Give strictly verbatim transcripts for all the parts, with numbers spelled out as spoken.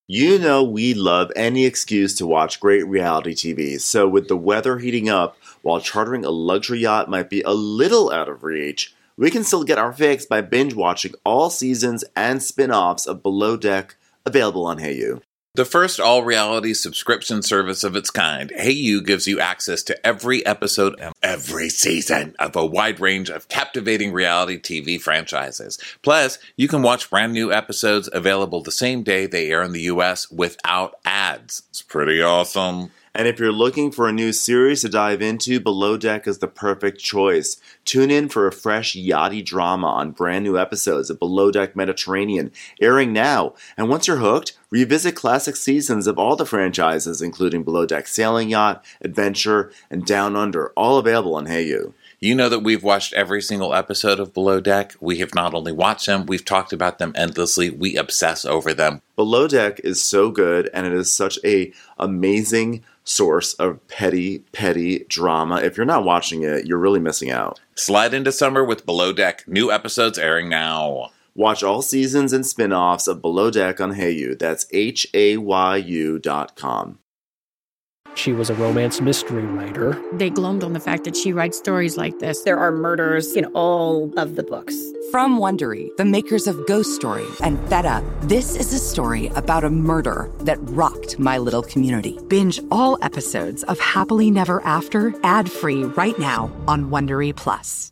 You know we love any excuse to watch great reality T V, so with the weather heating up, while chartering a luxury yacht might be a little out of reach, we can still get our fix by binge-watching all seasons and spin-offs of Below Deck, available on Hayu. The first all-reality subscription service of its kind, Hayu gives you access to every episode of every season of a wide range of captivating reality T V franchises. Plus, you can watch brand new episodes available the same day they air in the U S without ads. It's pretty awesome. And if you're looking for a new series to dive into, Below Deck is the perfect choice. Tune in for a fresh yachty drama on brand new episodes of Below Deck Mediterranean, airing now. And once you're hooked, revisit classic seasons of all the franchises, including Below Deck Sailing Yacht, Adventure, and Down Under, all available on Hayu. You know that we've watched every single episode of Below Deck. We have not only watched them, we've talked about them endlessly. We obsess over them. Below Deck is so good, and it is such a amazing source of petty, petty drama. If you're not watching it, you're really missing out. Slide into summer with Below Deck. New episodes airing now. Watch all seasons and spin-offs of Below Deck on Hayu. That's H A Y U dot com. She was a romance mystery writer. They glommed on the fact that she writes stories like this. There are murders in all of the books. From Wondery, the makers of Ghost Story and Fed Up, this is a story about a murder that rocked my little community. Binge all episodes of Happily Never After ad-free right now on Wondery Plus.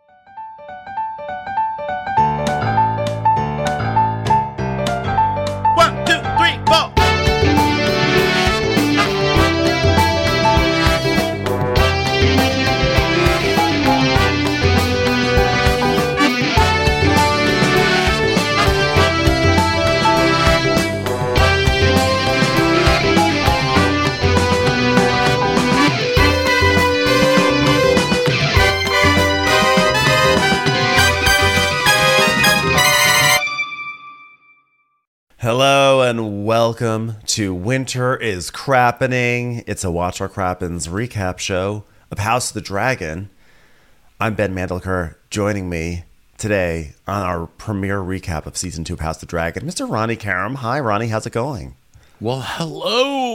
One, two, three, four. Hello and welcome to Winter is Crappening. It's a Watch Our Crappens recap show of House of the Dragon. I'm Ben Mandelker. Joining me today on our premiere recap of Season two of House of the Dragon, Mister Ronnie Karam. Hi, Ronnie. How's it going? Well, hello,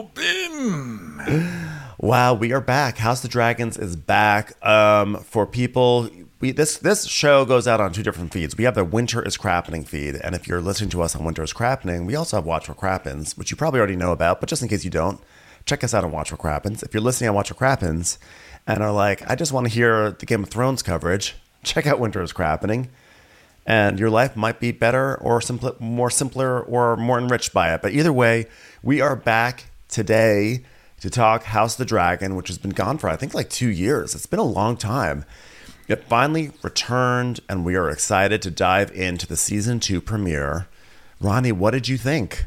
Ben. Wow, we are back. House of the Dragons is back. Um, for people... We, this this show goes out on two different feeds. We have the Winter is Crappening feed, and if you're listening to us on Winter is Crappening, we also have Watch for Crappens, which you probably already know about, but just in case you don't, check us out on Watch for Crappens. If you're listening on Watch for Crappens and are like, I just want to hear the Game of Thrones coverage, check out Winter is Crappening, and your life might be better or simpler, more simpler or more enriched by it. But either way, we are back today to talk House of the Dragon, which has been gone for, I think, like two years. It's been a long time. It finally returned, and we are excited to dive into the season two premiere. Ronnie, what did you think?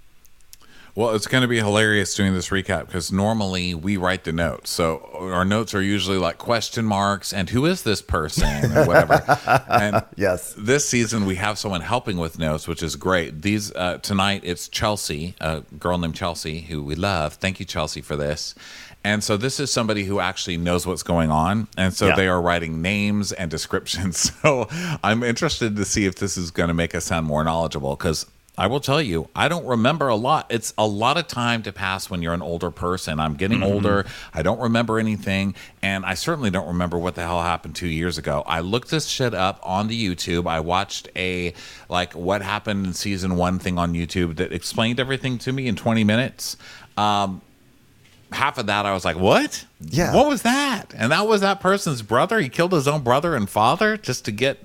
Well, it's going to be hilarious doing this recap because normally we write the notes. So our notes are usually like question marks and who is this person and whatever. And yes, this season we have someone helping with notes, which is great. These uh, tonight it's Chelsea, a girl named Chelsea who we love. Thank you, Chelsea, for this. And so this is somebody who actually knows what's going on. And so yeah. They are writing names and descriptions. So I'm interested to see if this is going to make us sound more knowledgeable because I will tell you, I don't remember a lot. It's a lot of time to pass when you're an older person. I'm getting mm-hmm. older. I don't remember anything. And I certainly don't remember what the hell happened two years ago. I looked this shit up on the YouTube. I watched a, like, what happened in season one thing on YouTube that explained everything to me in twenty minutes. Um, half of that I was like, what? Yeah. What was that? And that was that person's brother? He killed his own brother and father just to get...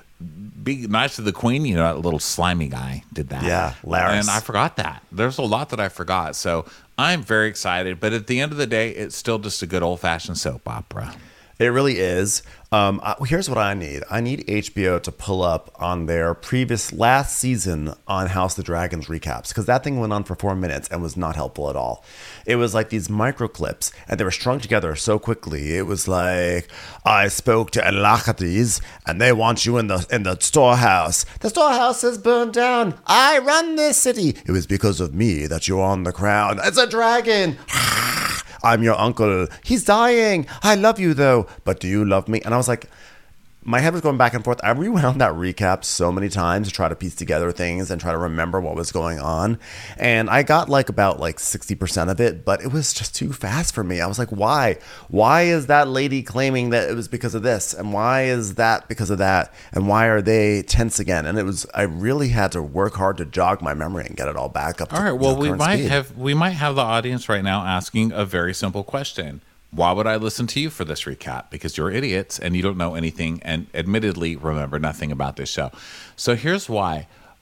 be nice to the queen. You know, that little slimy guy did that. Yeah, Laris. And I forgot that. There's a lot that I forgot. So I'm very excited. But at the end of the day, it's still just a good old-fashioned soap opera. It really is. Um, I, here's what I need. I need H B O to pull up on their previous last season on House of the Dragons recaps, because that thing went on for four minutes and was not helpful at all. It was like these micro clips, and they were strung together so quickly. It was like, I spoke to Elachates, and they want you in the in the storehouse. The storehouse is burned down. I run this city. It was because of me that you're on the crown. It's a dragon. I'm your uncle. He's dying. I love you, though. But do you love me? And I was like, my head was going back and forth. I rewound that recap so many times to try to piece together things and try to remember what was going on. And I got like about like sixty percent of it, but it was just too fast for me. I was like, why? Why is that lady claiming that it was because of this? And why is that because of that? And why are they tense again? And it was, I really had to work hard to jog my memory and get it all back up. All to, right. Well, you know, we current might speed. have we might have the audience right now asking a very simple question. Why would I listen to you for this recap? Because you're idiots and you don't know anything and admittedly remember nothing about this show. So here's why.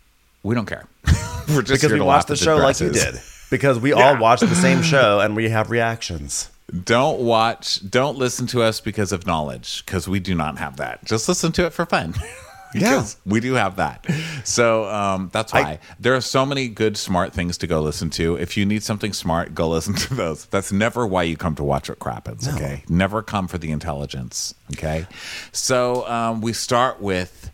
We don't care. We're just because here we to watched laugh the at show like you dresses. did. Because we all watched the same show and we have reactions. Don't watch, don't listen to us because of knowledge, because we do not have that. Just listen to it for fun. Because we do have that. So um, that's why. I, there are so many good, smart things to go listen to. If you need something smart, go listen to those. That's never why you come to watch what crappens, No. okay? Never come for the intelligence, okay? So um, we start with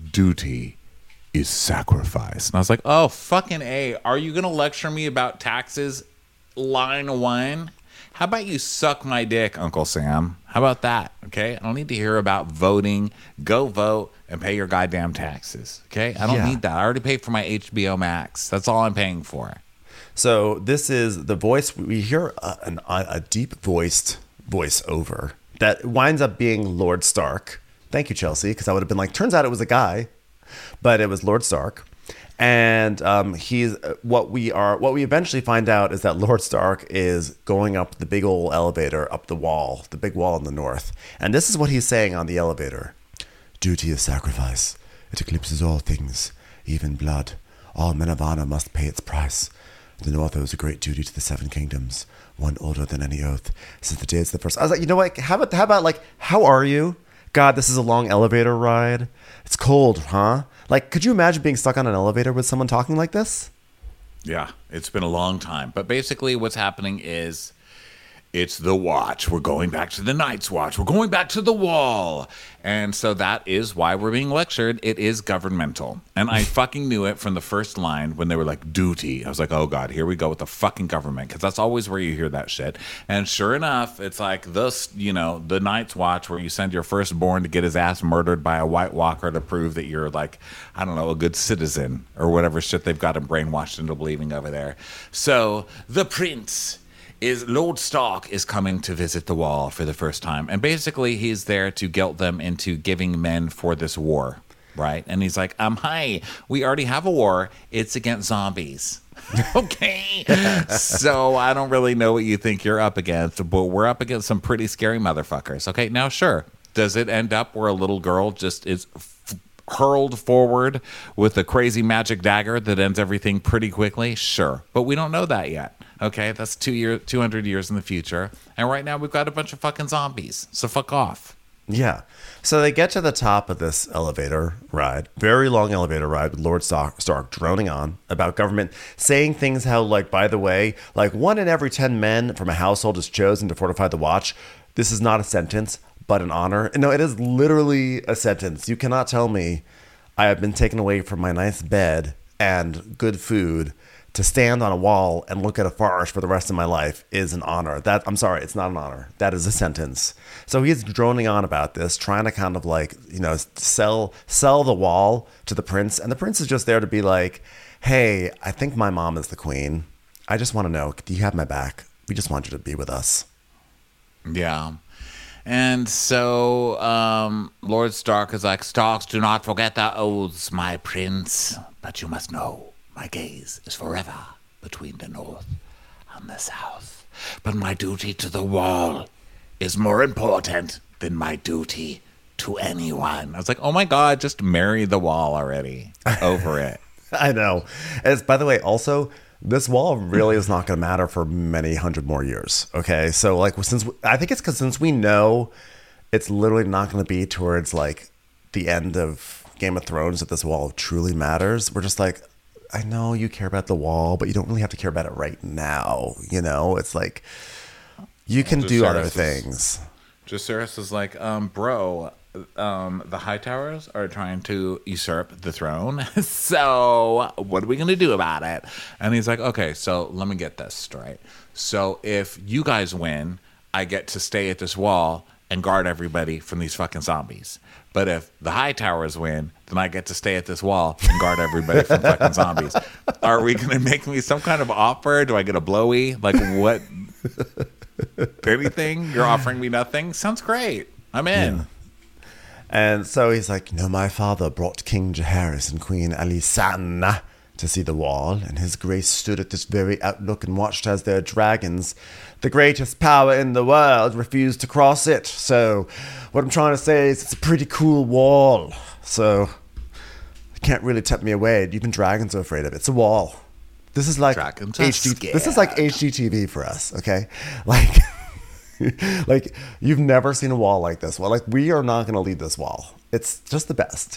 duty is sacrifice. And I was like, oh, fucking A. Are you going to lecture me about taxes? Line one. How about you suck my dick, Uncle Sam? How about that? Okay. I don't need to hear about voting. Go vote and pay your goddamn taxes. Okay. I don't Yeah. need that. I already paid for my H B O Max. That's all I'm paying for. So this is the voice. We hear a, an, a deep voiced voiceover that winds up being Lord Stark. Thank you, Chelsea, because I would have been like, turns out it was a guy, but it was Lord Stark. And um, he's what we are. What we eventually find out is that Lord Stark is going up the big old elevator up the wall, the big wall in the north. And this is what he's saying on the elevator: "Duty is sacrifice. It eclipses all things, even blood. All men of honor must pay its price. The North owes a great duty to the Seven Kingdoms, one older than any oath, since the days of the first." I was like, you know what? How about how about like, how are you? God, this is a long elevator ride. It's cold, huh? Like, could you imagine being stuck on an elevator with someone talking like this? Yeah, it's been a long time. But basically what's happening is it's the watch. We're going back to the Night's Watch. We're going back to the wall. And so that is why we're being lectured. It is governmental. And I fucking knew it from the first line when they were like, duty. I was like, oh, God, here we go with the fucking government. Because that's always where you hear that shit. And sure enough, it's like this, you know, the Night's Watch where you send your firstborn to get his ass murdered by a White Walker to prove that you're like, I don't know, a good citizen or whatever shit they've got him brainwashed into believing over there. So the prince is Lord Stark is coming to visit the wall for the first time. And basically he's there to guilt them into giving men for this war, right? And he's like, um, hi, we already have a war. It's against zombies. Okay. So I don't really know what you think you're up against, but we're up against some pretty scary motherfuckers. Okay, now sure. Does it end up where a little girl just is f- hurled forward with a crazy magic dagger that ends everything pretty quickly? Sure. But we don't know that yet. Okay, that's two year, two hundred years in the future. And right now we've got a bunch of fucking zombies. So fuck off. Yeah. So they get to the top of this elevator ride, very long elevator ride with Lord Stark, Stark droning on about government, saying things how, like, by the way, like one in every ten men from a household is chosen to fortify the watch. This is not a sentence, but an honor. No, it is literally a sentence. You cannot tell me I have been taken away from my nice bed and good food to stand on a wall and look at a forest for the rest of my life is an honor. That I'm sorry, it's not an honor. That is a sentence. So he's droning on about this, trying to kind of like, you know, sell sell the wall to the prince. And the prince is just there to be like, hey, I think my mom is the queen. I just want to know, do you have my back? We just want you to be with us. Yeah. And so um, Lord Stark is like, Starks, do not forget the oaths, my prince. But you must know, my gaze is forever between the north and the south. But my duty to the wall is more important than my duty to anyone. I was like, oh my God, just marry the wall already. Over it. I know. As by the way, also, this wall really is not going to matter for many hundred more years. Okay, so like since I think it's because since we know it's literally not going to be towards like the end of Game of Thrones that this wall truly matters. We're just like, I know you care about the wall, but you don't really have to care about it right now. You know, it's like you can Well, do other Jacaerys is- things. Jacaerys is like, um, bro, um, the Hightowers are trying to usurp the throne. So what are we going to do about it? And he's like, okay, so let me get this straight. So if you guys win, I get to stay at this wall and guard everybody from these fucking zombies. But if the High Towers win, then I get to stay at this wall and guard everybody from fucking zombies. Are we going to make me some kind of offer? Do I get a blowy? Like what? Anything? You're offering me nothing? Sounds great. I'm in. Yeah. And so he's like, you know, my father brought King Jaehaerys and Queen Alysanne to see the wall, and his grace stood at this very outlook and watched as their dragons, the greatest power in the world, refused to cross it. So what I'm trying to say is it's a pretty cool wall. So you can't really tempt me away. Even dragons are afraid of it. It's a wall. This is like Dragons are H D. scared. This is like H G T V for us, okay? Like, like you've never seen a wall like this. Well, like we are not going to leave this wall. It's just the best.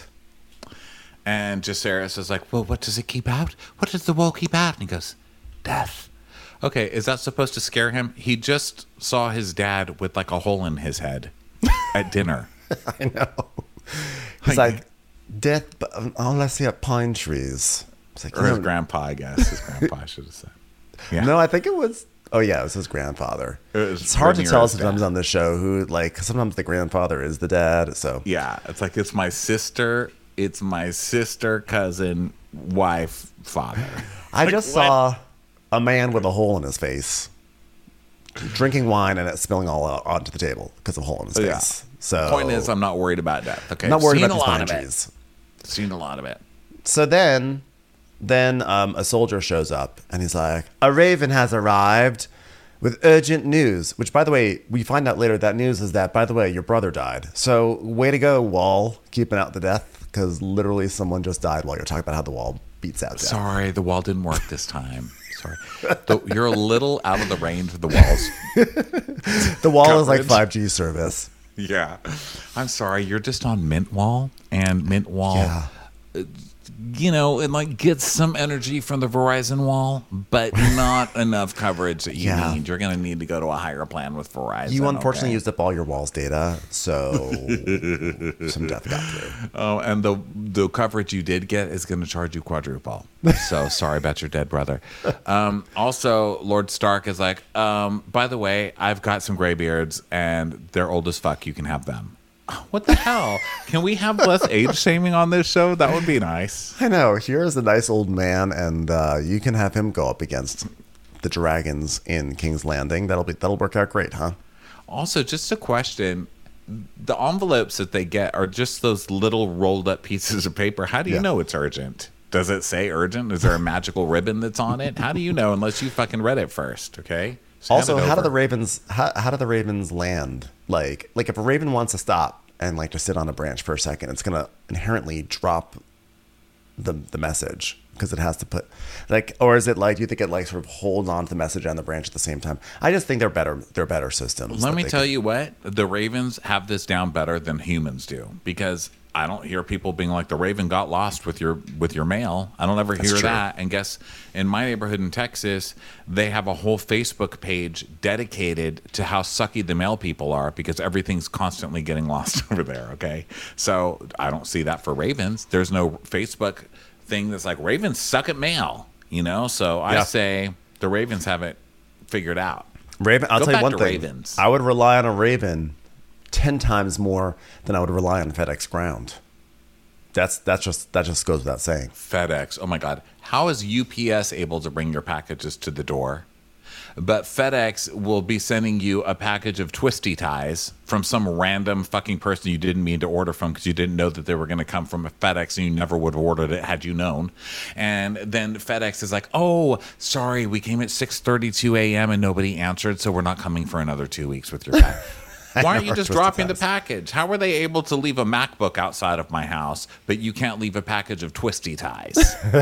And Jacaerys is like, well, what does it keep out? What does the wall keep out? And he goes, death. Okay, is that supposed to scare him? He just saw his dad with like a hole in his head at dinner. I know. He's like, death, but all I see are pine trees. It's like, Or his know, grandpa, I guess. His grandpa, I should have said. Yeah. No, I think it was. Oh yeah, it was his grandfather. It was it's hard to tell Rhaenyra's sometimes dad. on this show who, like, sometimes the grandfather is the dad. So Yeah, it's like it's my sister, it's my sister, cousin, wife, father. I Like, just what? saw a man with a hole in his face, drinking wine and it spilling all out onto the table because of a hole in his Yeah. face. So Point is, I'm not worried about death. Okay, I'm not worried Seen about a these lot pine of it. trees. Seen a lot of it. So then, then um, a soldier shows up and he's like, a raven has arrived with urgent news. Which, by the way, we find out later that news is that, by the way, your brother died. So way to go, Wall, keeping out the death, because literally someone just died while you're talking about how the Wall beats out death. Sorry, the wall didn't work this time. Sorry, the, you're a little out of the range of the walls. The Wall is like Coverage. five G service. Yeah, I'm sorry. You're just on Mint Wall, and Mint Wall, Yeah. you know, it like gets some energy from the Verizon wall, but not enough coverage that you Yeah. need. You're going to need to go to a higher plan with Verizon. You unfortunately okay? used up all your Wall's data, so some death got through. Oh, and the the coverage you did get is going to charge you quadruple. So sorry about your dead brother. Um, also, Lord Stark is like, um, by the way, I've got some graybeards, and they're old as fuck. You can have them. What the hell? Can we have less age shaming on this show? That would be nice. I know. Here's a nice old man, and uh, you can have him go up against the dragons in King's Landing. That'll be that'll work out great, huh? Also, just a question. The envelopes that they get are just those little rolled up pieces of paper. How do you Yeah. know it's urgent? Does it say urgent? Is there a magical ribbon that's on it? How do you know unless you fucking read it first, okay? Just hand Also, it how do over. the ravens how, how do the ravens land? Like like if a raven wants to stop and like to sit on a branch for a second, it's gonna inherently drop the the message because it has to put like, or is it like, do you think it like sort of holds on to the message and the branch at the same time? I just think they're better they're better systems. Let that me they tell can- you what, the ravens have this down better than humans do, because I don't hear people being like, the raven got lost with your with your mail. I don't ever hear true. that. And guess in my neighborhood in Texas, they have a whole Facebook page dedicated to how sucky the mail people are, because everything's constantly getting lost over there. Okay, so I don't see that for ravens. There's no Facebook thing that's like, ravens suck at mail, you know. So I Yeah. say the ravens have it figured out. Raven, I'll Go tell you back one to thing. ravens. I would rely on a raven ten times more than I would rely on FedEx Ground. That's that's just that just goes without saying. FedEx. Oh my God. How is U P S able to bring your packages to the door? But FedEx will be sending you a package of twisty ties from some random fucking person you didn't mean to order from, because you didn't know that they were going to come from a FedEx, and you never would have ordered it had you known. And then FedEx is like, oh, sorry, we came at six thirty-two a.m. and nobody answered, so we're not coming for another two weeks with your package. Why aren't you just Twisted dropping the ties. package? How were they able to leave a MacBook outside of my house, but you can't leave a package of twisty ties?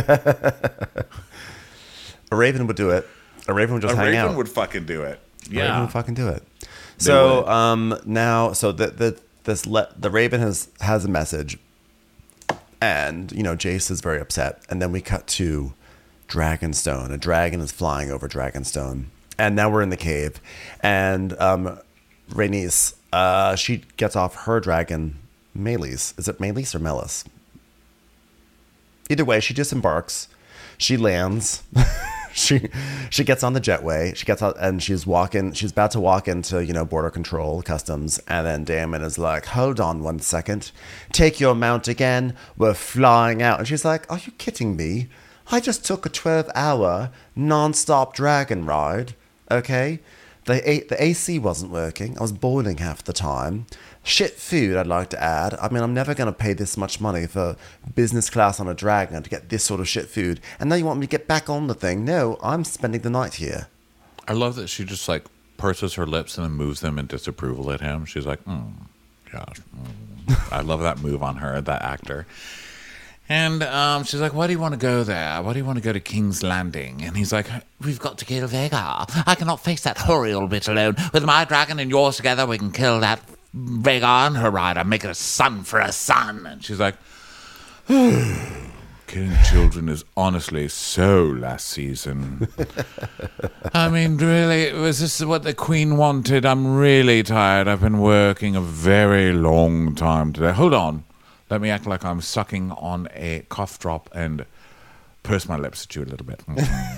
A raven would do it. A raven would just A hang raven out. would fucking do it. A raven Yeah. would fucking do it. So would. um, now, so the the this le- the raven has has a message, and you know Jace is very upset, and then we cut to Dragonstone. A dragon is flying over Dragonstone, and now we're in the cave, and um, Rhaenys, uh, she gets off her dragon, Meleys. Is it Meleys or Melis? Either way, she disembarks. She lands. she she gets on the jetway. She gets out and she's walking. She's about to walk into, you know, border control, customs, and then Damon is like, "Hold on one second. Take your mount again. We're flying out." And she's like, "Are you kidding me? I just took a twelve-hour non-stop dragon ride. Okay, the A- the A C wasn't working. I was boiling half the time. Shit food, I'd like to add. I mean, I'm never going to pay this much money for business class on a Dragon to get this sort of shit food. And now you want me to get back on the thing? No, I'm spending the night here." I love that she just like purses her lips and then moves them in disapproval at him. She's like, mm, gosh. Mm. I love that move on her, that actor. And um, she's like, "Why do you want to go there? Why do you want to go to King's Landing?" And he's like, "We've got to kill Vhagar. I cannot face that horrible bit alone. With my dragon and yours together, we can kill that Vhagar and her rider, make it a son for a son." And she's like, "Killing children is honestly so last season. I mean, really, was this what the Queen wanted? I'm really tired. I've been working a very long time today. Hold on. Let me act like I'm sucking on a cough drop and purse my lips at you a little bit."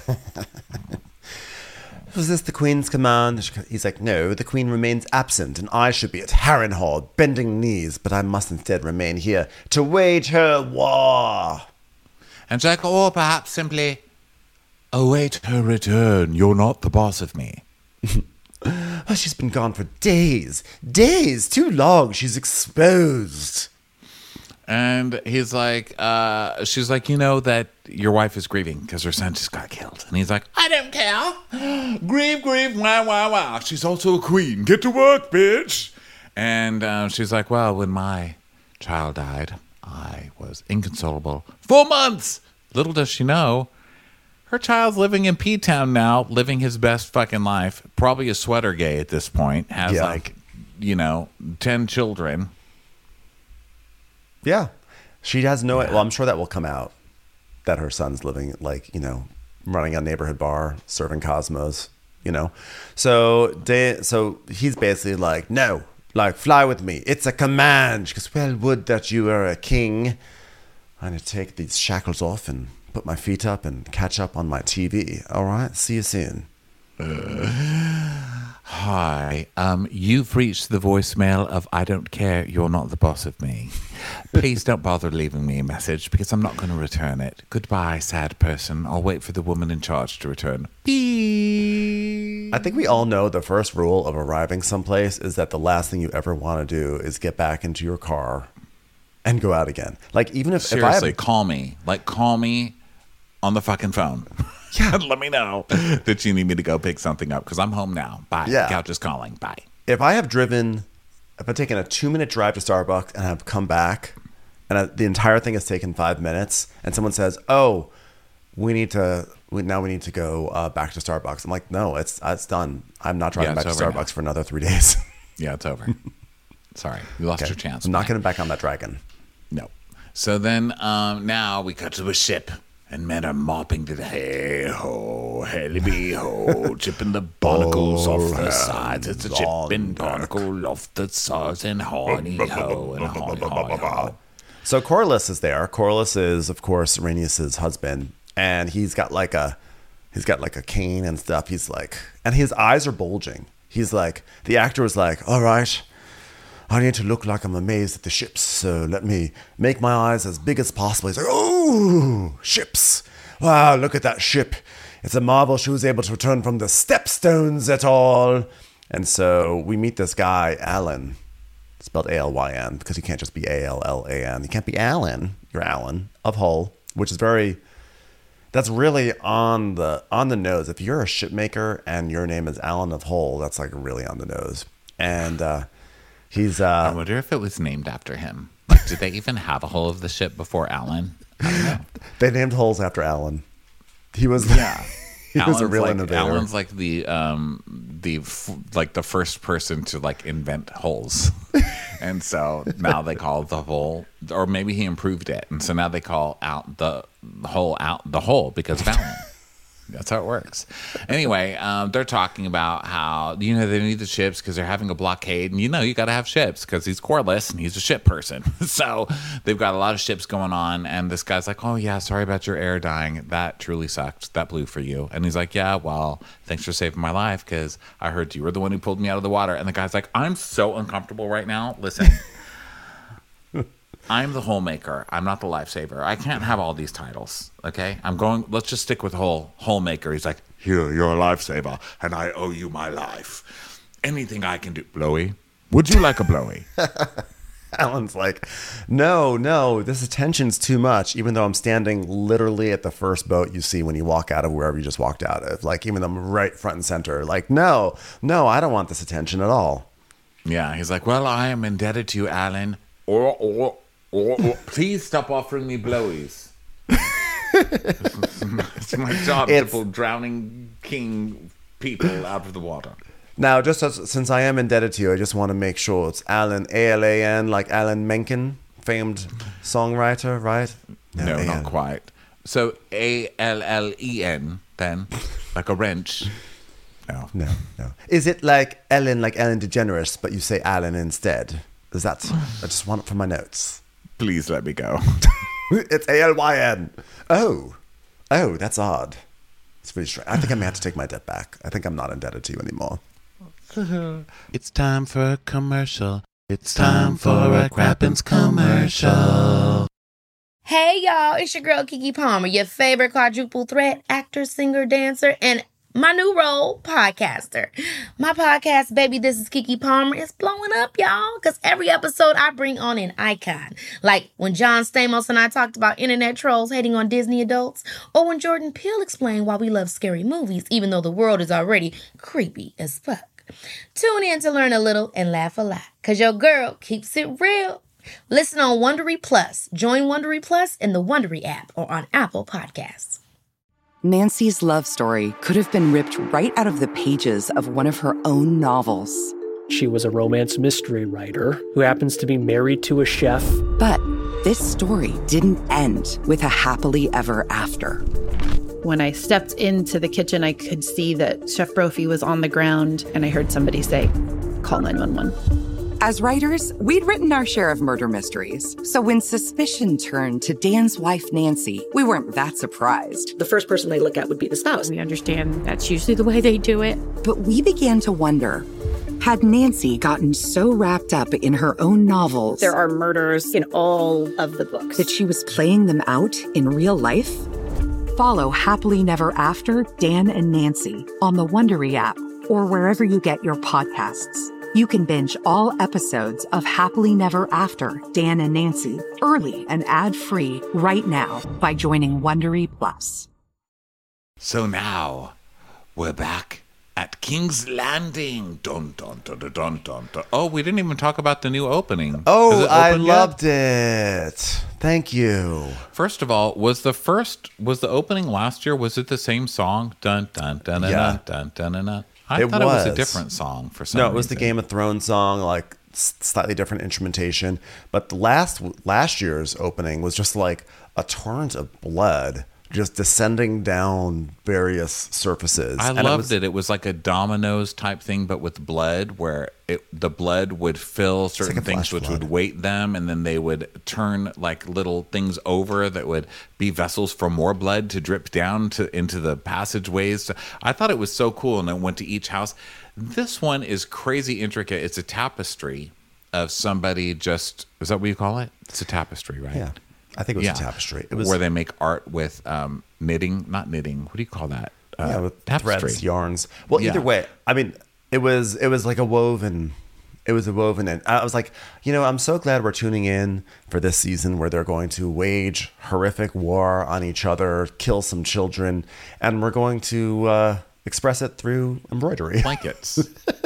"Was this the Queen's command?" He's like, "No, the Queen remains absent, and I should be at Harrenhal, bending knees, but I must instead remain here to wage her war." And she's like, "Or perhaps simply await her return. You're not the boss of me." "Oh, she's been gone for days. Days, too long. She's exposed." And he's like, uh, she's like, "You know that your wife is grieving because her son just got killed." And he's like, "I don't care. Grieve, grieve, wow, wow, wow. She's also a queen. Get to work, bitch." And uh, she's like, "Well, when my child died, I was inconsolable. Four months." Little does she know, her child's living in P-Town now, living his best fucking life. Probably a sweater gay at this point. Has Yeah. like, you know, ten children. Yeah. She has no... Well, I'm sure that will come out, that her son's living, like, you know, running a neighborhood bar, serving Cosmos, you know. So, they, so he's basically like, "No, like, fly with me. It's a command." She goes, "Well, would that you were a king. I'm going to take these shackles off and put my feet up and catch up on my T V. All right, see you soon." Hi, um, you've reached the voicemail of "I don't care, you're not the boss of me. Please don't bother leaving me a message because I'm not going to return it. Goodbye, sad person. I'll wait for the woman in charge to return." Beep. I think we all know the first rule of arriving someplace is that the last thing you ever want to do is get back into your car and go out again. Like, even if, if I Seriously, have, call me. Like, call me on the fucking phone. Yeah. Let me know that you need me to go pick something up because I'm home now. Bye. Yeah. Couch is calling. Bye. if I have driven, if I've taken a two minute drive to Starbucks and I've come back and I, the entire thing has taken five minutes and someone says, "Oh, we need to, we, now we need to go uh, back to Starbucks." I'm like, "No, it's it's done. I'm not driving Yeah, back to it's over Starbucks now. for another three days." Yeah, it's over. Sorry. You lost Okay. your chance. I'm not man. getting back on that dragon. No. So then um, now we cut to a ship, and men are mopping to the hey-ho, helly-be-ho, chipping the barnacles off the sides. It's a chipping barnacle off the sides, and horny-ho, and horny-ho. So Corlys is there. Corlys is, of course, Rhaenys' husband, and he's got like a, he's got like a cane and stuff. He's like, and his eyes are bulging. He's like, the actor was like, "All right, I need to look like I'm amazed at the ships, so let me make my eyes as big as possible." He's like, "Oh, ships. Wow, look at that ship. It's a marvel she was able to return from the Stepstones at all." And so we meet this guy, Alan, spelled A L Y N, because he can't just be A L L A N. He can't be Alan. You're Alan of Hull, which is very, that's really on the on the nose. If you're a ship maker and your name is Alan of Hull, that's like really on the nose. And uh, he's... I Uh, wonder if it was named after him. Like, did they even have a hull of the ship before Alan? I don't know. they named Hulls after Alan. He was... Yeah. he was a Alan's real like, innovator. Alan's like the um the f- like the first person to like invent holes, and so now they call the hole, or maybe he improved it, and so now they call out the hole out the hole because of Alan. That's how it works. Anyway, um, they're talking about how, you know, they need the ships because they're having a blockade. And, you know, you got to have ships because he's Corliss and he's a ship person. So they've got a lot of ships going on. And this guy's like, oh, yeah, sorry about your air dying. That truly sucked. That blew for you. And he's like, yeah, well, thanks for saving my life because I heard you were the one who pulled me out of the water. And the guy's like, I'm so uncomfortable right now. Listen. I'm the hole maker. I'm not the lifesaver. I can't have all these titles. Okay, I'm going. Let's just stick with hole hole maker. He's like, here, you're a lifesaver, and I owe you my life. Anything I can do, Blowy. Would you like a Blowy? Alan's like, no, no, this attention's too much. Even though I'm standing literally at the first boat you see when you walk out of wherever you just walked out of. Like, even though I'm right front and center. Like, no, no, I don't want this attention at all. Yeah, he's like, well, I am indebted to you, Alan. Or, or. Or, or, please stop offering me blowies. It's my job It's- to pull drowning king people out of the water. Now, just as, since I am indebted to you, I just want to make sure it's Alan, A L A N, like Alan Menken, famed songwriter, right? No, A N. not quite. So A L L E N then, like a wrench. No. No, no. Is it like Ellen, like Ellen DeGeneres, but you say Alan instead? Is that? I just want it for my notes. Please let me go. It's A L Y N. Oh. Oh, that's odd. It's really strange. I think I may have to take my debt back. I think I'm not indebted to you anymore. It's time for a commercial. It's time for a Crappens commercial. Hey, y'all, it's your girl, Keke Palmer, your favorite quadruple threat actor, singer, dancer, and my new role, podcaster. My podcast, Baby, This is Keke Palmer, is blowing up, y'all, because every episode I bring on an icon. Like when John Stamos and I talked about internet trolls hating on Disney adults, or when Jordan Peele explained why we love scary movies, even though the world is already creepy as fuck. Tune in to learn a little and laugh a lot, because your girl keeps it real. Listen on Wondery Plus. Join Wondery Plus in the Wondery app or on Apple Podcasts. Nancy's love story could have been ripped right out of the pages of one of her own novels. She was a romance mystery writer who happens to be married to a chef. But this story didn't end with a happily ever after. When I stepped into the kitchen, I could see that Chef Brophy was on the ground, and I heard somebody say, call nine one one. As writers, we'd written our share of murder mysteries. So when suspicion turned to Dan's wife, Nancy, we weren't that surprised. The first person they look at would be the spouse. We understand that's usually the way they do it. But we began to wonder, had Nancy gotten so wrapped up in her own novels There are murders in all of the books. that she was playing them out in real life? Follow Happily Never After, Dan and Nancy on the Wondery app or wherever you get your podcasts. You can binge all episodes of Happily Never After, Dan and Nancy, early and ad-free right now by joining Wondery Plus. So now, we're back at King's Landing. Dun, dun, dun, dun, dun, dun, dun. Oh, we didn't even talk about the new opening. Has Oh, it I opened yet? loved it. Thank you. First of all, was the first, was the opening last year, was it the same song? Dun, dun, dun, dun, Yeah. dun, dun, dun, dun. I It thought it was a was. different song for some No, it was the reason. Game of Thrones song, like s- slightly different instrumentation. But the last last year's opening was just like a torrent of blood just descending down various surfaces. I And loved was- it. It was like a dominoes type thing, but with blood, where it the blood would fill certain like a things, flash which flood. would weight them, and then they would turn like little things over that would be vessels for more blood to drip down to into the passageways. I thought it was so cool, and I went to each house. This one is crazy intricate. It's a tapestry of somebody just is that what you call it? It's a tapestry, right? Yeah, I think it was a tapestry. It was where they make art with um, knitting, not knitting. What do you call that? Uh, yeah, with tapestry. threads, yarns. Well, Yeah. either way, I mean, it was it was like a woven. It was a woven, and I was like, you know, I'm so glad we're tuning in for this season where they're going to wage horrific war on each other, kill some children, and we're going to uh, express it through embroidery. Blankets.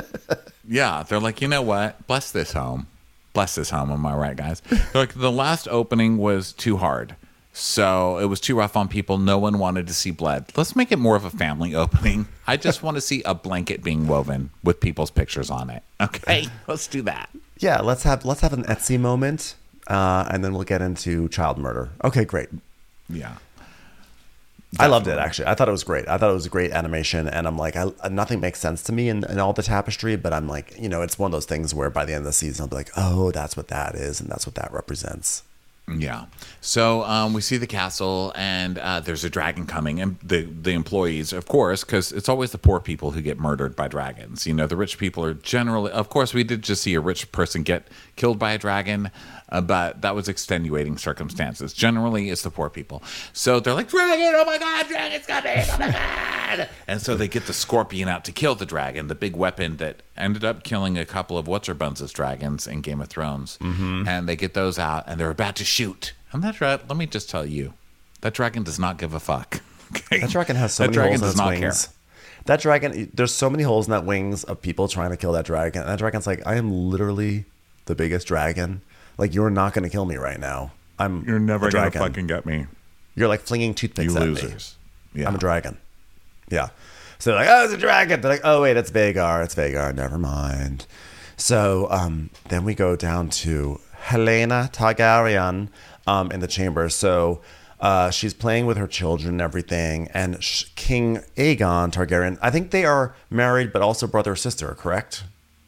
Yeah, they're like, you know what? Bless this home. Bless this home. Am I right, guys? They're like, the last opening was too hard. So it was too rough on people. No one wanted to see blood. Let's make it more of a family opening. I just want to see a blanket being woven with people's pictures on it. Okay, let's do that. Yeah, let's have let's have an Etsy moment, uh, and then we'll get into child murder. Okay, great. Yeah. I loved it, actually. I thought it was great. I thought it was a great animation, and I'm like, I, nothing makes sense to me in, in all the tapestry, but I'm like, you know, it's one of those things where by the end of the season, I'll be like, oh, that's what that is, and that's what that represents. Yeah. So um, we see the castle, and uh, there's a dragon coming, and the the employees, of course, because it's always the poor people who get murdered by dragons. You know, the rich people are generally, of course, we did just see a rich person get killed by a dragon, uh, but that was extenuating circumstances. Generally, it's the poor people. So they're like, dragon, oh my God, dragon's coming, oh my God. And so they get the scorpion out to kill the dragon, the big weapon that ended up killing a couple of What's-Her-Buns' dragons in Game of Thrones. Mm-hmm. And they get those out, and they're about to shoot. And that dragon, let me just tell you, that dragon does not give a fuck. Okay? That dragon has so that many dragon holes in does its not wings. care. That dragon, there's so many holes in that wings of people trying to kill that dragon. And that dragon's like, I am literally the biggest dragon. Like, you're not going to kill me right now. I'm You're never a going to dragon. fucking get me. You're like flinging toothpicks You at losers. me. Yeah. I'm a dragon. Yeah. So they're like, oh, it's a dragon. They're like, oh, wait, it's Vhagar. It's Vhagar. Never mind. So um, then we go down to Helena Targaryen um, in the chamber. So uh, she's playing with her children and everything. And sh- King Aegon Targaryen, I think they are married, but also brother or sister, correct?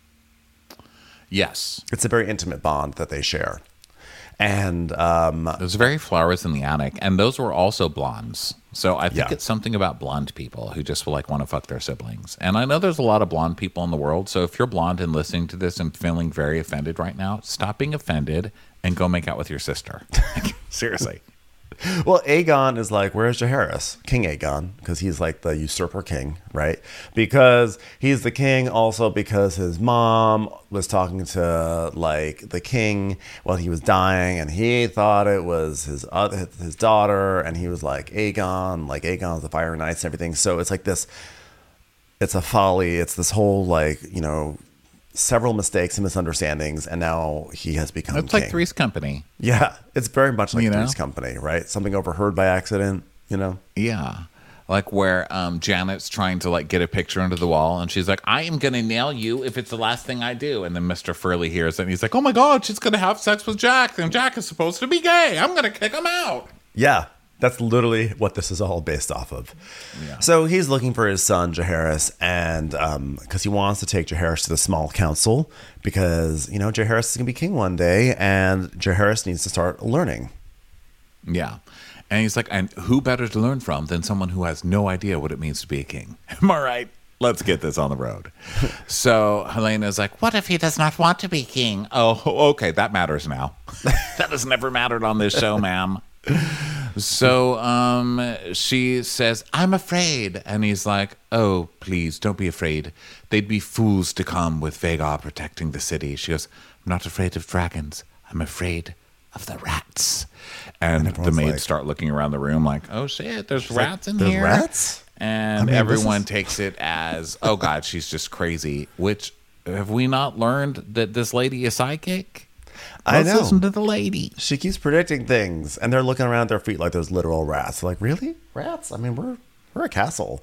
Yes. It's a very intimate bond that they share. And um, there's very flowers in the attic, and those were also blondes. So I think Yeah. it's something about blonde people who just like want to fuck their siblings. And I know there's a lot of blonde people in the world. So if you're blonde and listening to this and feeling very offended right now, stop being offended and go make out with your sister. Seriously. Well, Aegon is like, where's Jaehaerys? King Aegon, because he's like the usurper king, right? Because he's the king, also because his mom was talking to like the king while he was dying, and he thought it was his other his daughter, and he was like Aegon, like Aegon's the Fire Knights and everything. So it's like this, it's a folly. It's this whole like you know. several mistakes and misunderstandings, and now he has become It's king. like Three's Company. Yeah, it's very much like You know? Three's Company, right? Something overheard by accident, you know? Yeah. Like where um, Janet's trying to like get a picture into the wall, and she's like, I am going to nail you if it's the last thing I do. And then Mister Furley hears it, and he's like, oh my God, she's going to have sex with Jack, and Jack is supposed to be gay. I'm going to kick him out. Yeah, that's literally what this is all based off of. Yeah. So he's looking for his son, Jaehaerys, and because um, he wants to take Jaehaerys to the small council because, you know, Jaehaerys is going to be king one day, and Jaehaerys needs to start learning. Yeah. And he's like, and who better to learn from than someone who has no idea what it means to be a king? Am I right? Let's get this on the road. So Helena's like, what if he does not want to be king? Oh, okay, that matters now. That has never mattered on this show, ma'am. So um, she says, I'm afraid. And he's like, oh, please, don't be afraid. They'd be fools to come with Vhagar protecting the city. She goes, I'm not afraid of dragons. I'm afraid of the rats. And, And the maids like, start looking around the room like, oh, shit, there's rats in There's here. rats? And I mean, everyone this is- takes it as, oh, God, she's just crazy. Which, have we not learned that this lady is psychic? I Let's know. listen to the lady. She keeps predicting things, and they're looking around at their feet like there's literal rats. They're like, really? Rats? I mean, we're we're a castle.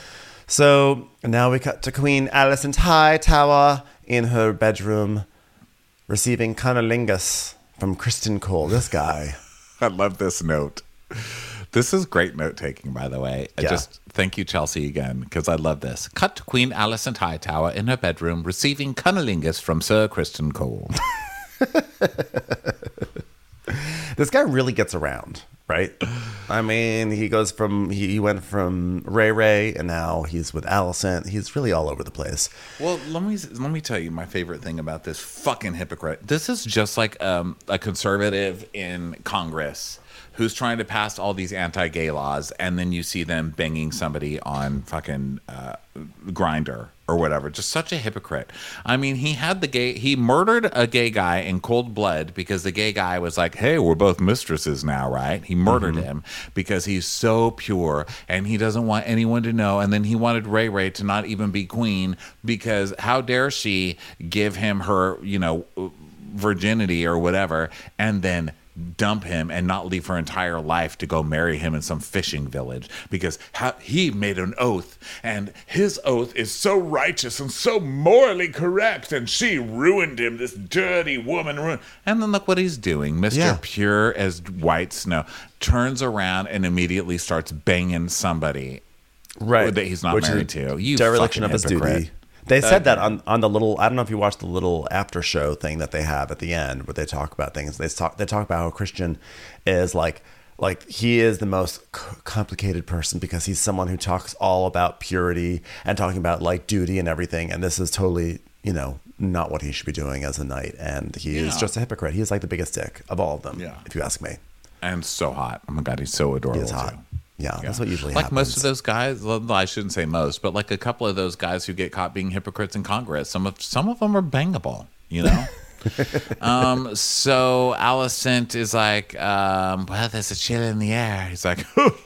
So now we cut to Queen Alicent Hightower in her bedroom, receiving cunnilingus from Kristen Cole. This guy. I love this note. This is great note taking, by the way. I Yeah. just thank you, Chelsea, again, because I love this. Cut to Queen Alicent Hightower in her bedroom, receiving cunnilingus from Sir Kristen Cole. This guy really gets around, right? I mean, he goes from he, he went from Ray Ray, and now he's with Alicent. He's really all over the place. Well, let me let me tell you my favorite thing about this fucking hypocrite. This is just like um, a conservative in Congress who's trying to pass all these anti-gay laws, and then you see them banging somebody on fucking uh, Grindr or whatever. Just such a hypocrite. I mean, he had the gay, he murdered a gay guy in cold blood because the gay guy was like, hey, we're both mistresses now, right? He murdered Mm-hmm. him because he's so pure and he doesn't want anyone to know. And then he wanted Ray Ray to not even be queen because how dare she give him her, you know, virginity or whatever, and then dump him and not leave her entire life to go marry him in some fishing village because ha- he made an oath and his oath is so righteous and so morally correct and she ruined him, this dirty woman ruined. And then look what he's doing. Mister Yeah. Pure as white snow turns around and immediately starts banging somebody Right. that he's not Which is married to. You dereliction fucking of his hypocrite. duty. They said that on, on the little, I don't know if you watched the little after show thing that they have at the end where they talk about things. They talk, they talk about how Christian is like, like he is the most c- complicated person because he's someone who talks all about purity and talking about like duty and everything. And this is totally, you know, not what he should be doing as a knight. And he Yeah. is just a hypocrite. He is like the biggest dick of all of them, Yeah. if you ask me. And so hot. Oh my God, he's so adorable. He is hot. Too. Yeah, that's what usually like happens. most of those guys. Well, I shouldn't say most, but like a couple of those guys who get caught being hypocrites in Congress. Some of some of them are bangable, you know. um, so Alicent is like, um, well, there's a chill in the air. He's like,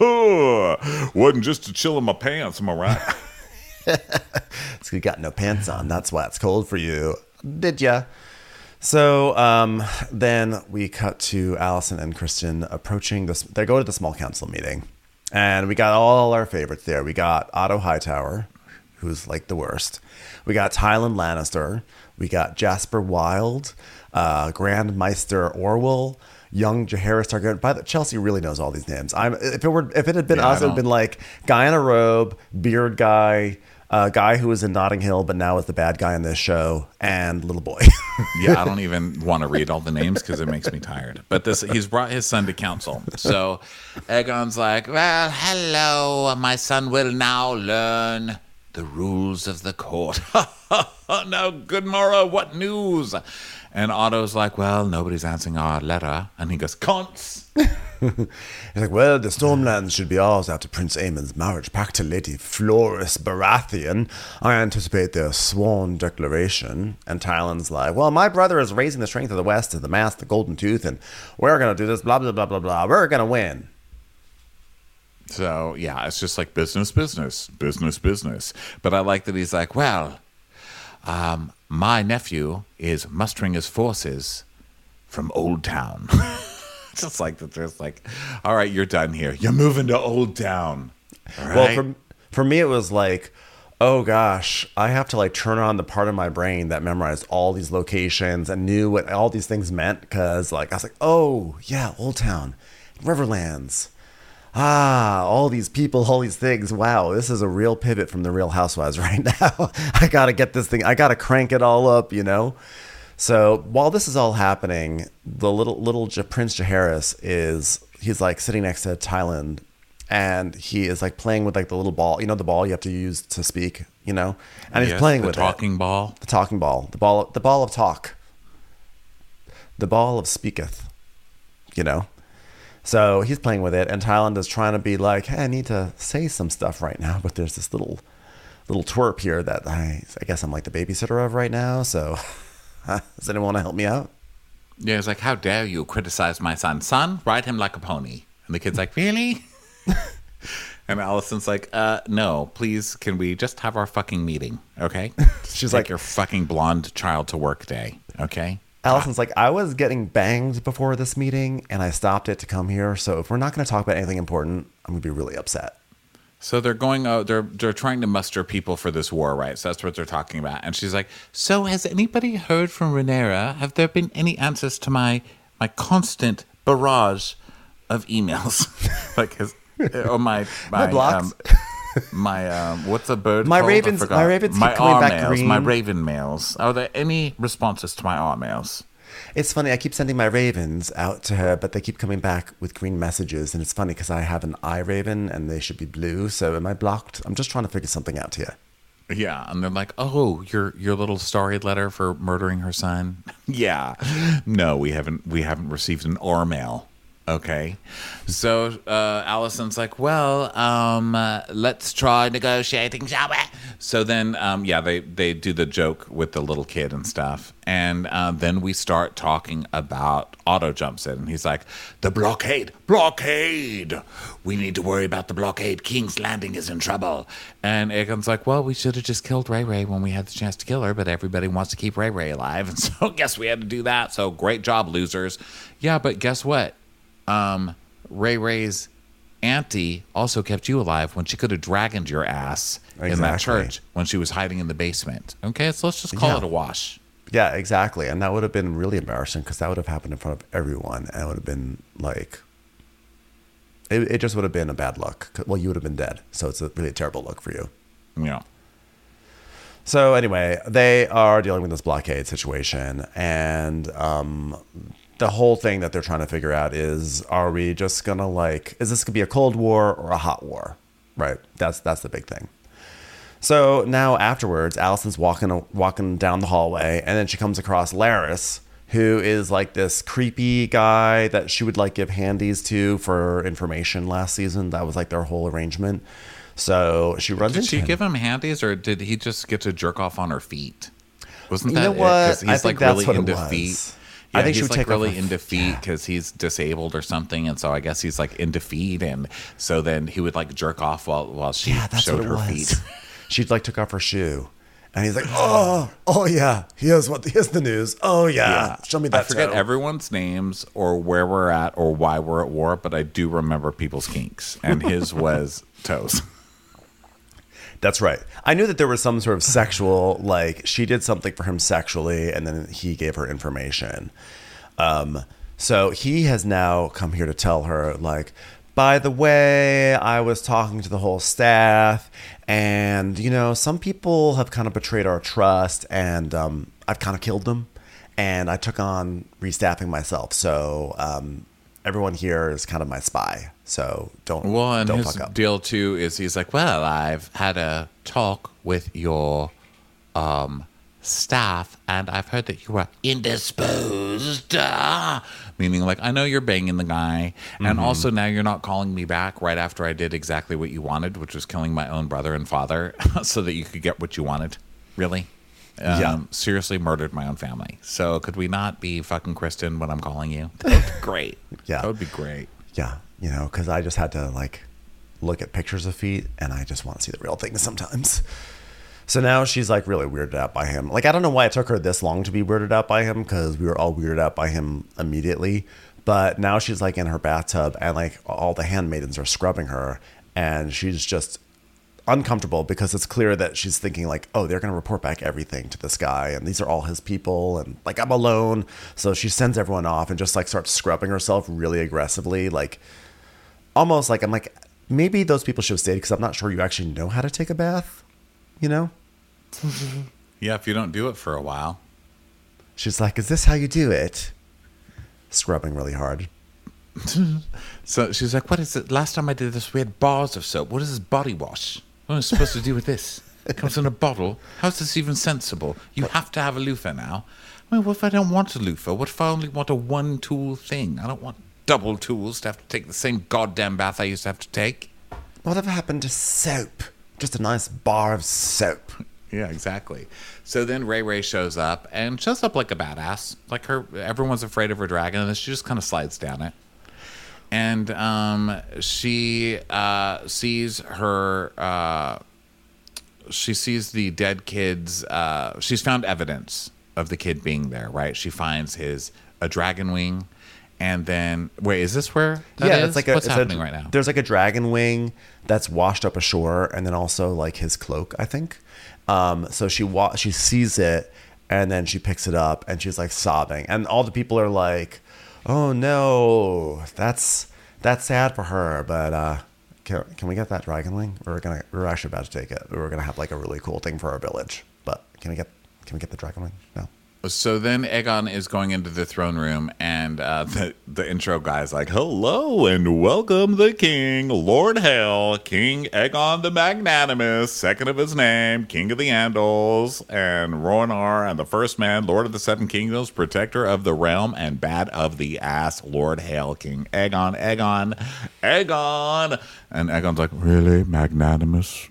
wasn't just a chill in my pants, am I right? So you got no pants on. That's why it's cold for you. Did ya? So um, then we cut to Allison and Kristen approaching this. They go to the small council meeting, and we got all our favorites there. We got Otto Hightower, who's like the worst. We got Tywin Lannister. We got Jasper Wilde, uh, Grand Meister Orwell, young Jaehaerys Targaryen. By the Chelsea really knows all these names. I'm if it were if it had been Yeah, us, I it would have don't- been like guy in a robe, beard guy. A guy who was in Notting Hill, but now is the bad guy in this show, and little boy. Yeah, I don't even want to read all the names because it makes me tired. But this, he's brought his son to council. So Aegon's like, well, hello, my son will now learn the rules of the court. Now, good morrow, what news? And Otto's like, well, nobody's answering our letter. And he goes, cunts. He's like, well, the Stormlands should be ours after Prince Aemon's marriage back to Lady Floris Baratheon. I anticipate their sworn declaration. And Tywin's like, well, my brother is raising the strength of the West to the mast, the Golden Tooth, and we're going to do this, blah, blah, blah, blah, blah. We're going to win. So, yeah, it's just like business, business, business, business. But I like that he's like, well, um, my nephew is mustering his forces from Old Town. Just like that, there's like, all right, you're done here. You're moving to Old Town. All right? Well, for, for me, it was like, oh gosh, I have to like turn on the part of my brain that memorized all these locations and knew what all these things meant. Because like, I was like, oh yeah, Old Town, Riverlands. Ah, all these people, all these things. Wow, this is a real pivot from the Real Housewives right now. I got to get this thing. I got to crank it all up, you know? So while this is all happening, the little little J- Prince Jaehaerys is, he's like sitting next to Tywin, and he is like playing with like the little ball, you know, the ball you have to use to speak, you know? And he's Yes, playing the with talking it. ball. The talking ball. The ball, the ball of talk. The ball of speaketh, you know? So he's playing with it, and Tywin is trying to be like, hey, I need to say some stuff right now, but there's this little little twerp here that I, I guess I'm like the babysitter of right now, so does anyone want to help me out? Yeah, he's like, how dare you criticize my son? Son, ride him like a pony. And the kid's like, really? And Allison's like, uh, no, please, can we just have our fucking meeting, okay? She's Take like, your fucking blonde child to work day, okay? Allison's like, I was getting banged before this meeting, and I stopped it to come here, so if we're not going to talk about anything important, I'm going to be really upset. So they're going out, they're they're trying to muster people for this war, right? So that's what they're talking about. And she's like, so has anybody heard from Rhaenyra? Have there been any answers to my my constant barrage of emails? Like, his, or my, my, My blocks. Um, my, um, what's the bird My called? I ravens- forgot. my ravens keep My coming R back mails, green. my raven mails. Are there any responses to my R mails? It's funny, I keep sending my ravens out to her, but they keep coming back with green messages, and it's funny because I have an eye raven, and they should be blue, so am I blocked? I'm just trying to figure something out here. Yeah, and they're like, "Oh, your your little storied letter for murdering her son." Yeah, no, we haven't we haven't received an R mail. Okay. So uh, Allison's like, well, um, uh, let's try negotiating, shall we? So then, um, yeah, they, they do the joke with the little kid and stuff. And uh, then we start talking about Otto jumps in. And he's like, the blockade, blockade. We need to worry about the blockade. King's Landing is in trouble. And Aegon's like, well, we should have just killed Ray Ray when we had the chance to kill her. But everybody wants to keep Ray Ray alive. And so I guess we had to do that. So great job, losers. Yeah, but guess what? Um, Ray Ray's auntie also kept you alive when she could have dragoned your ass Exactly. in that church when she was hiding in the basement. Okay, so let's just call Yeah. it a wash. Yeah, exactly. And that would have been really embarrassing because that would have happened in front of everyone. And it would have been like, it, it just would have been a bad look. Well, you would have been dead. So it's a really terrible look for you. Yeah. So anyway, they are dealing with this blockade situation. And um, the whole thing that they're trying to figure out is, are we just going to like, is this going to be a Cold War or a hot war? Right. That's that's the big thing. So now afterwards, Allison's walking walking down the hallway, and then she comes across Larys, who is like this creepy guy that she would like give handies to for information last season. That was like their whole arrangement. So she runs Did into she him. give him handies, or did he just get to jerk off on her feet? Wasn't You that know it? what? 'Cause he's I think like that's really what it into was. feet. I Yeah, think she he's would like take off really her- into feet yeah. because he's disabled or something, and so I guess he's like into feet, and so then he would like jerk off while while she Yeah, that's showed what it her was. feet. She like took off her shoe, and he's like, "Oh, oh yeah, here's what here's the news. Oh yeah, show me that." I forget toe." everyone's names or where we're at or why we're at war, but I do remember people's kinks, and his was toes. That's right. I knew that there was some sort of sexual, like she did something for him sexually, and then he gave her information. Um, so he has now come here to tell her, like, by the way, I was talking to the whole staff, and you know, some people have kind of betrayed our trust, and um, I've kind of killed them, and I took on restaffing myself. So um, everyone here is kind of my spy. So don't Well, and don't his fuck up. deal too is he's like, well, I've had a talk with your um, staff, and I've heard that you are indisposed. Ah. Meaning, like, I know you're banging the guy, and Mm-hmm. also now you're not calling me back right after I did exactly what you wanted, which was killing my own brother and father, so that you could get what you wanted. Really? Um, Yeah. Seriously murdered my own family. So could we not be fucking Kristen when I'm calling you? That would be great. Yeah. That would be great. Yeah, you know, because I just had to like look at pictures of feet, and I just want to see the real thing sometimes. So now she's like really weirded out by him. Like, I don't know why it took her this long to be weirded out by him, because we were all weirded out by him immediately. But now she's like in her bathtub, and like all the handmaidens are scrubbing her, and she's just uncomfortable because it's clear that she's thinking like, oh, they're going to report back everything to this guy, and these are all his people, and like I'm alone. So she sends everyone off and just like starts scrubbing herself really aggressively, like almost like I'm like, maybe those people should have stayed, because I'm not sure you actually know how to take a bath, you know? Yeah, if you don't do it for a while. She's like, is this how you do it? Scrubbing really hard. So she's like, what is it? Last time I did this, we had bars of soap. What is this body wash? What am I supposed to do with this? It comes in a bottle. How's this even sensible? You have to have a loofah now. I mean, what if I don't want a loofah? What if I only want a one-tool thing? I don't want double tools to have to take the same goddamn bath I used to have to take. Whatever happened to soap? Just a nice bar of soap. Yeah, exactly. So then Ray Ray shows up and shows up like a badass. Like her, everyone's afraid of her dragon, and then she just kind of slides down it. And um, she uh, sees her. Uh, she sees the dead kid's. Uh, she's found evidence of the kid being there. Right? She finds his a dragon wing, and then wait, is this where? That yeah, is? it's like a, what's it's happening a, right now? There's like a dragon wing that's washed up ashore, and then also like his cloak, I think. Um, so she wa- she sees it, and then she picks it up, and she's like sobbing, and all the people are like, "Oh no, that's that's sad for her." But uh, can can we get that dragon wing? We're gonna we're actually about to take it. We're gonna have like a really cool thing for our village. But can we get can we get the dragon wing? No. So then Aegon is going into the throne room, and uh, the, the intro guy's like, hello and welcome the king, Lord Hale, King Aegon the Magnanimous, second of his name, King of the Andals, and Rhoynar, and the first man, Lord of the Seven Kingdoms, protector of the realm, and bad of the ass, Lord Hale, King Aegon, Aegon, Aegon. And Aegon's like, really, magnanimous?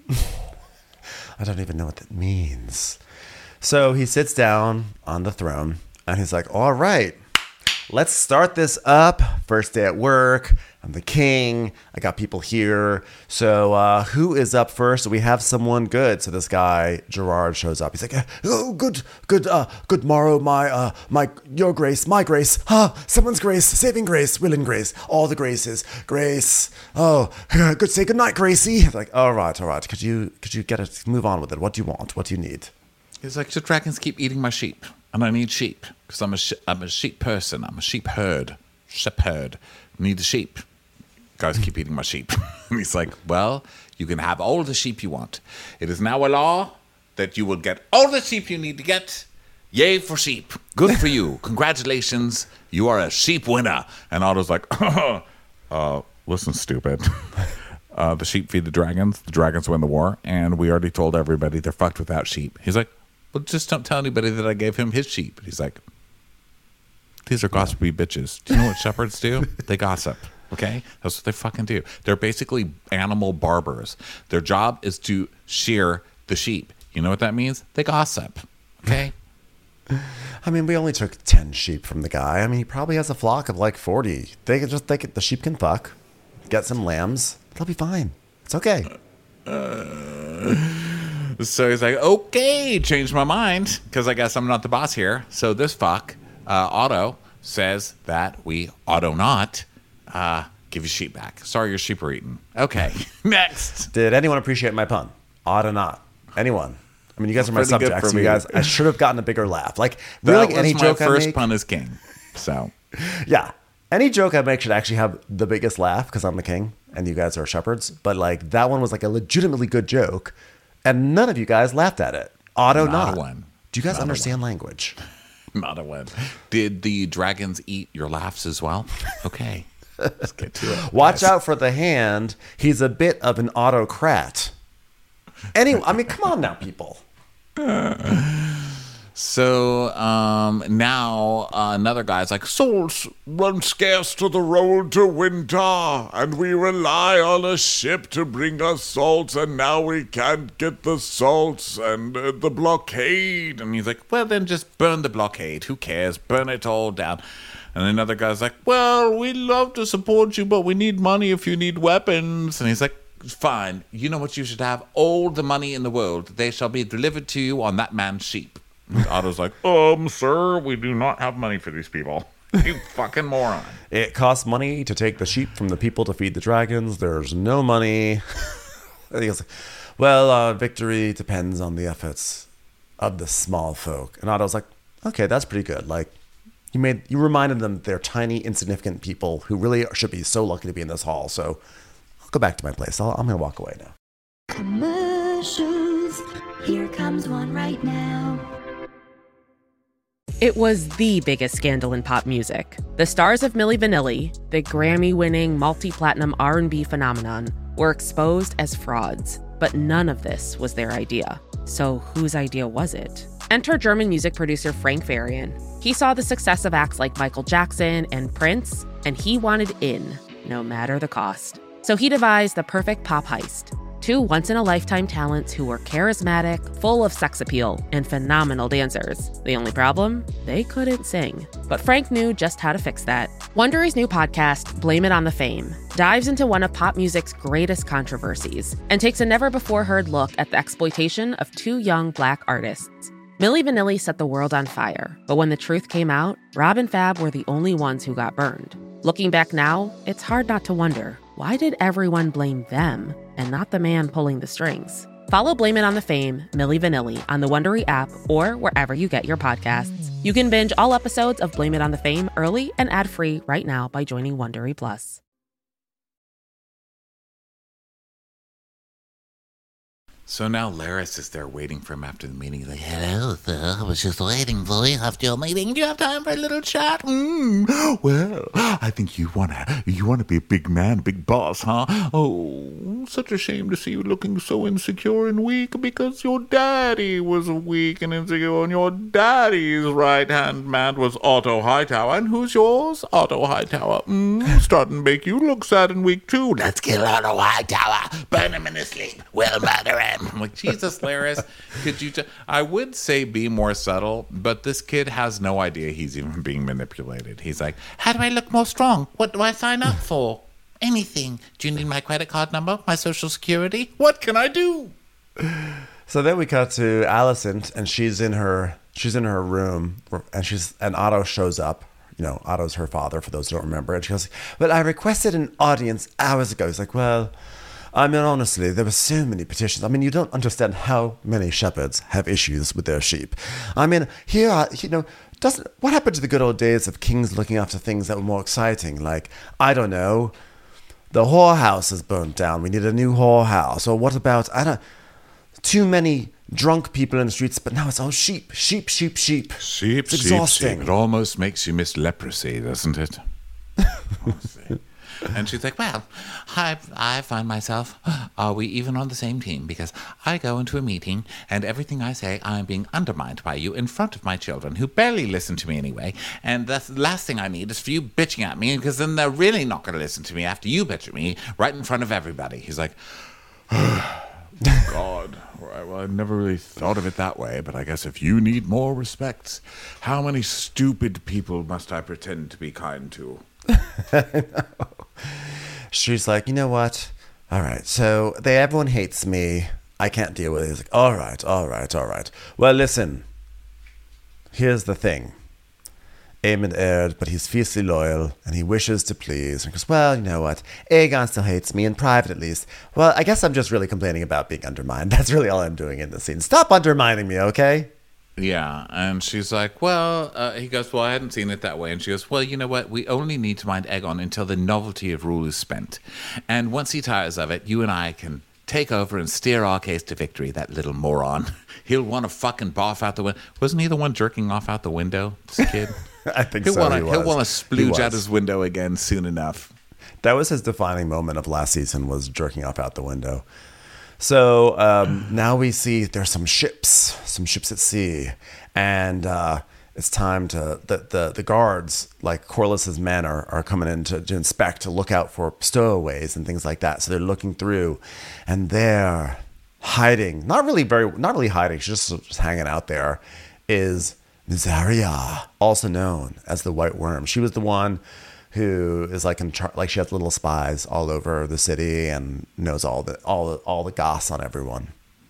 I don't even know what that means. So he sits down on the throne and he's like, all right, let's start this up. First day at work. I'm the king. I got people here. So uh, who is up first? We have someone good. So this guy, Gerard, shows up. He's like, oh, good, good, uh, good morrow, my, uh, my, your grace, my grace. Ah, someone's grace, saving grace, willing grace, all the graces, grace. Oh, good. Say good night, Gracie. Like, all right, all right. Could you, could you get it? Move on with it. What do you want? What do you need? He's like, the dragons keep eating my sheep, and I need sheep because I'm a sh- I'm a sheep person. I'm a sheep herd, sheep herd. Need the sheep. Guys keep eating my sheep. And he's like, well, you can have all the sheep you want. It is now a law that you will get all the sheep you need to get. Yay for sheep. Good for you. Congratulations. You are a sheep winner. And Otto's like, uh, listen, stupid. Uh, the sheep feed the dragons. The dragons win the war. And we already told everybody they're fucked without sheep. He's like, well, just don't tell anybody that I gave him his sheep. He's like, these are gossipy bitches. Do you know what shepherds do? They gossip. Okay? That's what they fucking do. They're basically animal barbers. Their job is to shear the sheep. You know what that means? They gossip. Okay? I mean, we only took ten sheep from the guy. I mean, he probably has a flock of like forty. They can just, they can, the sheep can fuck, get some lambs. They'll be fine. It's okay. Uh, so he's like, okay, changed my mind because I guess I'm not the boss here. So this fuck, uh, Otto, says that we auto not uh, give your sheep back. Sorry, your sheep are eaten. Okay, next. Did anyone appreciate my pun? Oughta not. Anyone? I mean, you guys are my Pretty good subjects. for You me. guys, I should have gotten a bigger laugh. Like, That really, was any my joke I first make, pun is king. So yeah, any joke I make should actually have the biggest laugh because I'm the king and you guys are shepherds. But like that one was like a legitimately good joke, and none of you guys laughed at it. Auto Not not. a one. Do you guys Not a understand language? not a win. Did the dragons eat your laughs as well? Okay, let's get to it. Watch guys. out for the hand. He's a bit of an autocrat. Anyway, I mean, come on now, people. So um, now uh, another guy's like, salts run scarce to the road to winter, and we rely on a ship to bring us salts, and now we can't get the salts and uh, the blockade. And he's like, well, then just burn the blockade. Who cares? Burn it all down. And another guy's like, well, we'd love to support you, but we need money if you need weapons. And he's like, fine. You know what you should have? All the money in the world. They shall be delivered to you on that man's sheep. And Otto's like, um, sir, we do not have money for these people. You fucking moron. It costs money to take the sheep from the people to feed the dragons. There's no money. I think it's like, well, uh, victory depends on the efforts of the small folk. And Otto's like, okay, that's pretty good. Like, you made, you reminded them they're tiny, insignificant people who really should be so lucky to be in this hall. So I'll go back to my place. I'll, I'm going to walk away now. Commercials. Here comes one right now. It was the biggest scandal in pop music. The stars of Milli Vanilli, the Grammy-winning multi-platinum R and B phenomenon, were exposed as frauds. But none of this was their idea. So whose idea was it? Enter German music producer Frank Farian. He saw the success of acts like Michael Jackson and Prince, and he wanted in, no matter the cost. So he devised the perfect pop heist. Two once-in-a-lifetime talents who were charismatic, full of sex appeal, and phenomenal dancers. The only problem? They couldn't sing. But Frank knew just how to fix that. Wondery's new podcast, Blame It on the Fame, dives into one of pop music's greatest controversies and takes a never-before-heard look at the exploitation of two young Black artists. Milli Vanilli set the world on fire, but when the truth came out, Rob and Fab were the only ones who got burned. Looking back now, it's hard not to wonder, why did everyone blame them and not the man pulling the strings? Follow Blame It on the Fame, Milli Vanilli, on the Wondery app or wherever you get your podcasts. You can binge all episodes of Blame It on the Fame early and ad-free right now by joining Wondery Plus. So now Laris is there waiting for him after the meeting. He's like, Hello, sir. I was just waiting for you after your meeting. Do you have time for a little chat? Mm, well, I think you wanna you wanna be a big man, big boss, huh? Oh, such a shame to see you looking so insecure and weak because your daddy was weak and insecure, and your daddy's right-hand man was Otto Hightower. And who's yours? Otto Hightower. Mm, starting to make you look sad and weak, too. Let's kill Otto Hightower. Burn him in his sleep. We'll murder him. I'm like, Jesus, Laris, could you? T-? I would say be more subtle, but this kid has no idea he's even being manipulated. He's like, how do I look more strong? What do I sign up for? Anything. Do you need my credit card number? My social security? What can I do? So then we cut to Alicent, and she's in her she's in her room, and she's and Otto shows up. You know, Otto's her father, for those who don't remember. And she goes, well, I requested an audience hours ago. He's like, well, I mean, honestly, there were so many petitions. I mean, you don't understand how many shepherds have issues with their sheep. I mean, here are, you know, doesn't what happened to the good old days of kings looking after things that were more exciting? Like, I don't know, the whorehouse is burnt down. We need a new whorehouse. Or what about, I don't, too many drunk people in the streets, but now it's all sheep, sheep, sheep, sheep. Sheep, it's sheep, exhausting. sheep. It almost makes you miss leprosy, doesn't it? And she's like, well, I, I find myself, are we even on the same team? Because I go into a meeting and everything I say, I'm being undermined by you in front of my children who barely listen to me anyway. And that's the last thing I need is for you bitching at me, because then they're really not going to listen to me after you bitch at me right in front of everybody. He's like, God, well, I never really thought of it that way, but I guess if you need more respect, how many stupid people must I pretend to be kind to? She's like, you know what? All right, so they everyone hates me. I can't deal with it. He's like, all right, all right, all right. Well, listen. Here's the thing. Aemond erred, but he's fiercely loyal, and he wishes to please. And he goes, well, you know what? Aegon still hates me, in private at least. Well, I guess I'm just really complaining about being undermined. That's really all I'm doing in this scene. Stop undermining me, okay? Yeah, and she's like, well, uh, he goes, well, I hadn't seen it that way. And she goes, well, you know what? We only need to mind Aegon until the novelty of rule is spent. And once he tires of it, you and I can take over and steer our case to victory, that little moron. He'll want to fucking barf out the window. Wasn't he the one jerking off out the window, this kid? I think he'll so, wanna, he was. He'll want to He splooge was. out his window again soon enough. That was his defining moment of last season, was jerking off out the window. So um, now we see there's some ships, some ships at sea, and uh, it's time to the the, the guards, like Corlys's men, are, are coming in to, to inspect, to look out for stowaways and things like that. So they're looking through, and they're hiding, not really very, not really hiding, she's just just hanging out there. Is Misaria, also known as the White Worm. She was the one who is like in char- like she has little spies all over the city and knows all the all the, all the goss on everyone.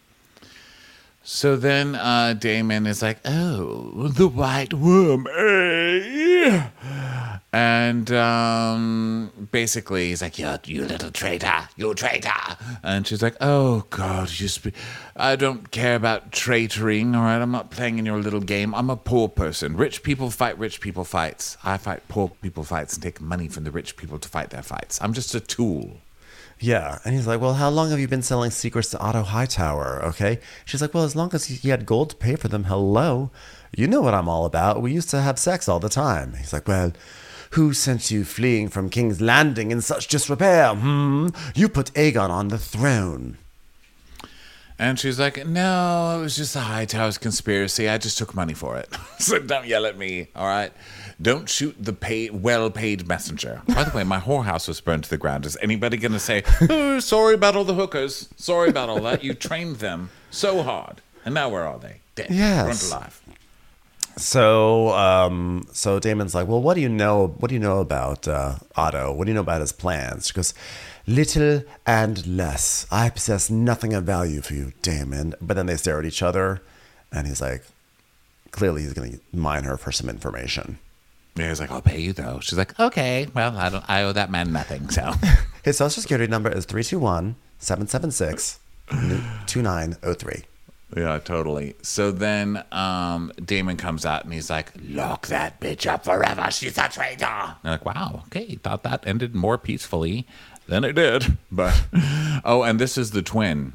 So then uh, Damon is like, oh, the White Worm, eh? And um, basically he's like, you, you little traitor, you traitor. And she's like, oh, God, you sp- I don't care about traitoring, all right? I'm not playing in your little game. I'm a poor person. Rich people fight rich people fights. I fight poor people fights and take money from the rich people to fight their fights. I'm just a tool. Yeah, and he's like, well, how long have you been selling secrets to Otto Hightower, okay? She's like, well, as long as he had gold to pay for them, hello. You know what I'm all about. We used to have sex all the time. He's like, well, who sent you fleeing from King's Landing in such disrepair? Hmm? You put Aegon on the throne. And she's like, no, it was just a Hightower's conspiracy. I just took money for it. So don't yell at me, all right? Don't shoot the paid, well-paid messenger. By the way, my whorehouse was burned to the ground. Is anybody going to say, oh, sorry about all the hookers. Sorry about all that. You trained them so hard. And now where are they? Dead. Yes. Burnt alive. So, um, so Damon's like, well, what do you know? What do you know about uh, Otto? What do you know about his plans? She goes, little and less. I possess nothing of value for you, Damon. But then they stare at each other, and he's like, clearly he's going to mine her for some information. Yeah, he's like, I'll pay you though. She's like, okay, well, I don't. I owe that man nothing, so. His social security number is three two one, seven seven six, two nine zero three. Yeah, totally. So then um, Damon comes out and he's like, lock that bitch up forever. She's a traitor. And I'm like, wow, okay. Thought that ended more peacefully than it did. But, oh, and this is the twin.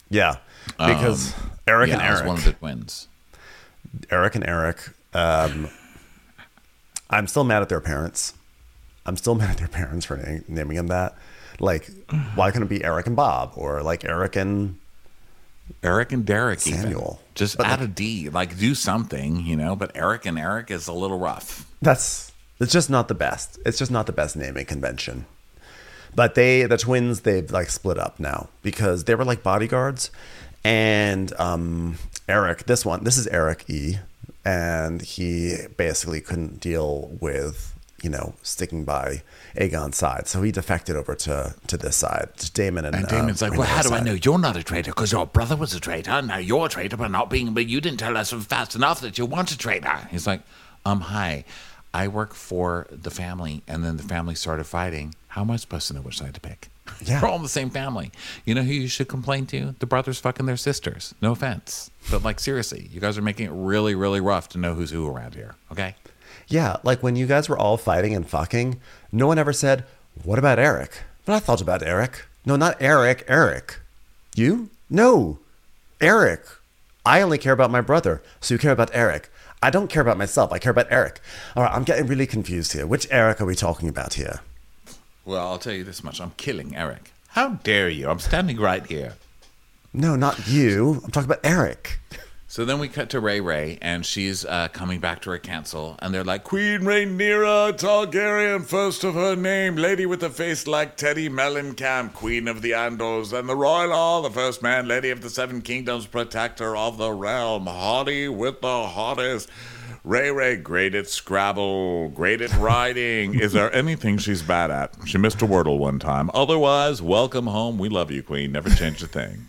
Yeah, because Um, Eric yeah, and I was Eric, one of the twins. Eric and Eric. Um, I'm still mad at their parents. I'm still mad at their parents for na- naming him that. Like, why couldn't it be Eric and Bob or like Eric and Eric and Derek? Samuel? Even. Just But add like- a D, like do something, you know. But Eric and Eric is a little rough. That's it's just not the best. It's just not the best naming convention. But they, the twins, they've like split up now because they were like bodyguards. And um, Eric, this one, this is Eric E. And he basically couldn't deal with, you know, sticking by Aegon's side. So he defected over to, to this side, to Damon. And, And Damon's uh, like, well, how do I side. know you're not a traitor? Because your brother was a traitor. Now you're a traitor, but not being, but you didn't tell us fast enough that you weren't a traitor. He's like, um, hi, I work for the family, and then the family started fighting. How am I supposed to know which side to pick? Yeah. We're all in the same family. You know who you should complain to? The brothers fucking their sisters. No offense. But, like, seriously, you guys are making it really, really rough to know who's who around here, okay? Yeah, like when you guys were all fighting and fucking, no one ever said, what about Eric? But I thought about Eric. No, not Eric, Eric. You? No. Eric. I only care about my brother, so you care about Eric. I don't care about myself. I care about Eric. All right, I'm getting really confused here. Which Eric are we talking about here? Well, I'll tell you this much. I'm killing Eric. How dare you? I'm standing right here. No, not you. I'm talking about Eric. So then we cut to Ray Ray, and she's uh, coming back to her council, and they're like, Queen Rhaenyra Targaryen, first of her name, lady with a face like Teddy Mellencamp, Queen of the Andals, and the Royal Hall, the first man, lady of the Seven Kingdoms, protector of the realm, haughty with the hottest. Ray Ray, great at Scrabble, great at writing. Is there anything she's bad at? She missed a Wordle one time. Otherwise, welcome home. We love you, Queen. Never change a thing.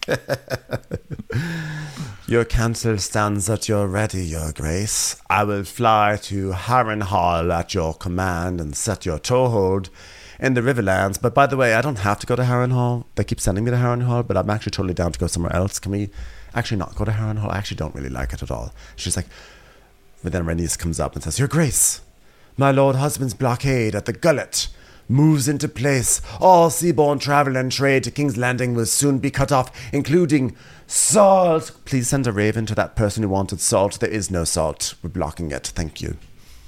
Your counsel stands at your ready, your grace. I will fly to Harrenhal at your command and set your toehold in the Riverlands. But by the way, I don't have to go to Harrenhal. They keep sending me to Harrenhal, but I'm actually totally down to go somewhere else. Can we actually not go to Harrenhal? I actually don't really like it at all. She's like, but then Rhaenys comes up and says, Your Grace, my lord husband's blockade at the Gullet moves into place. All seaborne travel and trade to King's Landing will soon be cut off, including salt. Please send a raven to that person who wanted salt. There is no salt. We're blocking it. Thank you.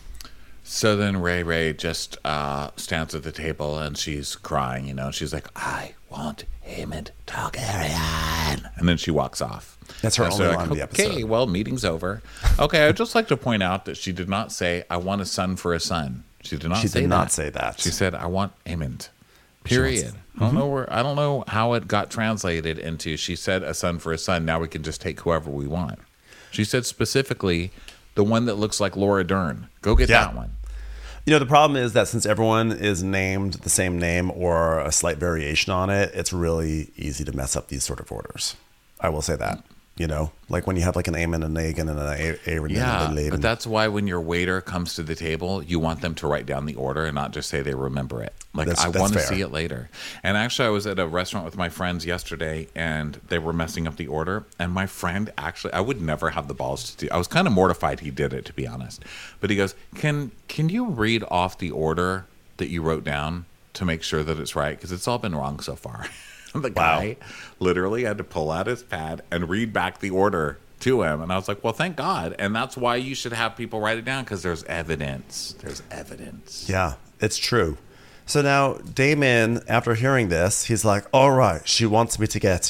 So then Ray Ray just uh, stands at the table and she's crying, you know. She's like, I want Aemond Targaryen. And then she walks off. That's her And only so line in the Okay, episode. well, meeting's over. Okay, I'd just like to point out that she did not say, I want a son for a son. She did not She say did that. not say that. She said, I want Aemond. She wants- Period. I don't know where I don't know how it got translated into she said a son for a son. Now we can just take whoever we want. She said specifically the one that looks like Laura Dern. Go get Yeah. that one. You know, the problem is that since everyone is named the same name or a slight variation on it, it's really easy to mess up these sort of orders. I will say that. You know, like when you have like an Aemon, an Aegon, and an Aeron. Yeah, and a but that's why when your waiter comes to the table, you want them to write down the order and not just say they remember it. Like, That's- I that's want to fair. see it later. And actually, I was at a restaurant with my friends yesterday, and they were messing up the order. And my friend actually, I would never have the balls to do. I was kind of mortified he did it, to be honest. But he goes, "Can can you read off the order that you wrote down to make sure that it's right? Because it's all been wrong so far." The guy literally had to pull out his pad and read back the order to him. And I was like, well, thank God. And that's why you should have people write it down, because there's evidence. There's evidence. Yeah, it's true. So now Daemon, after hearing this, he's like, all right, she wants me to get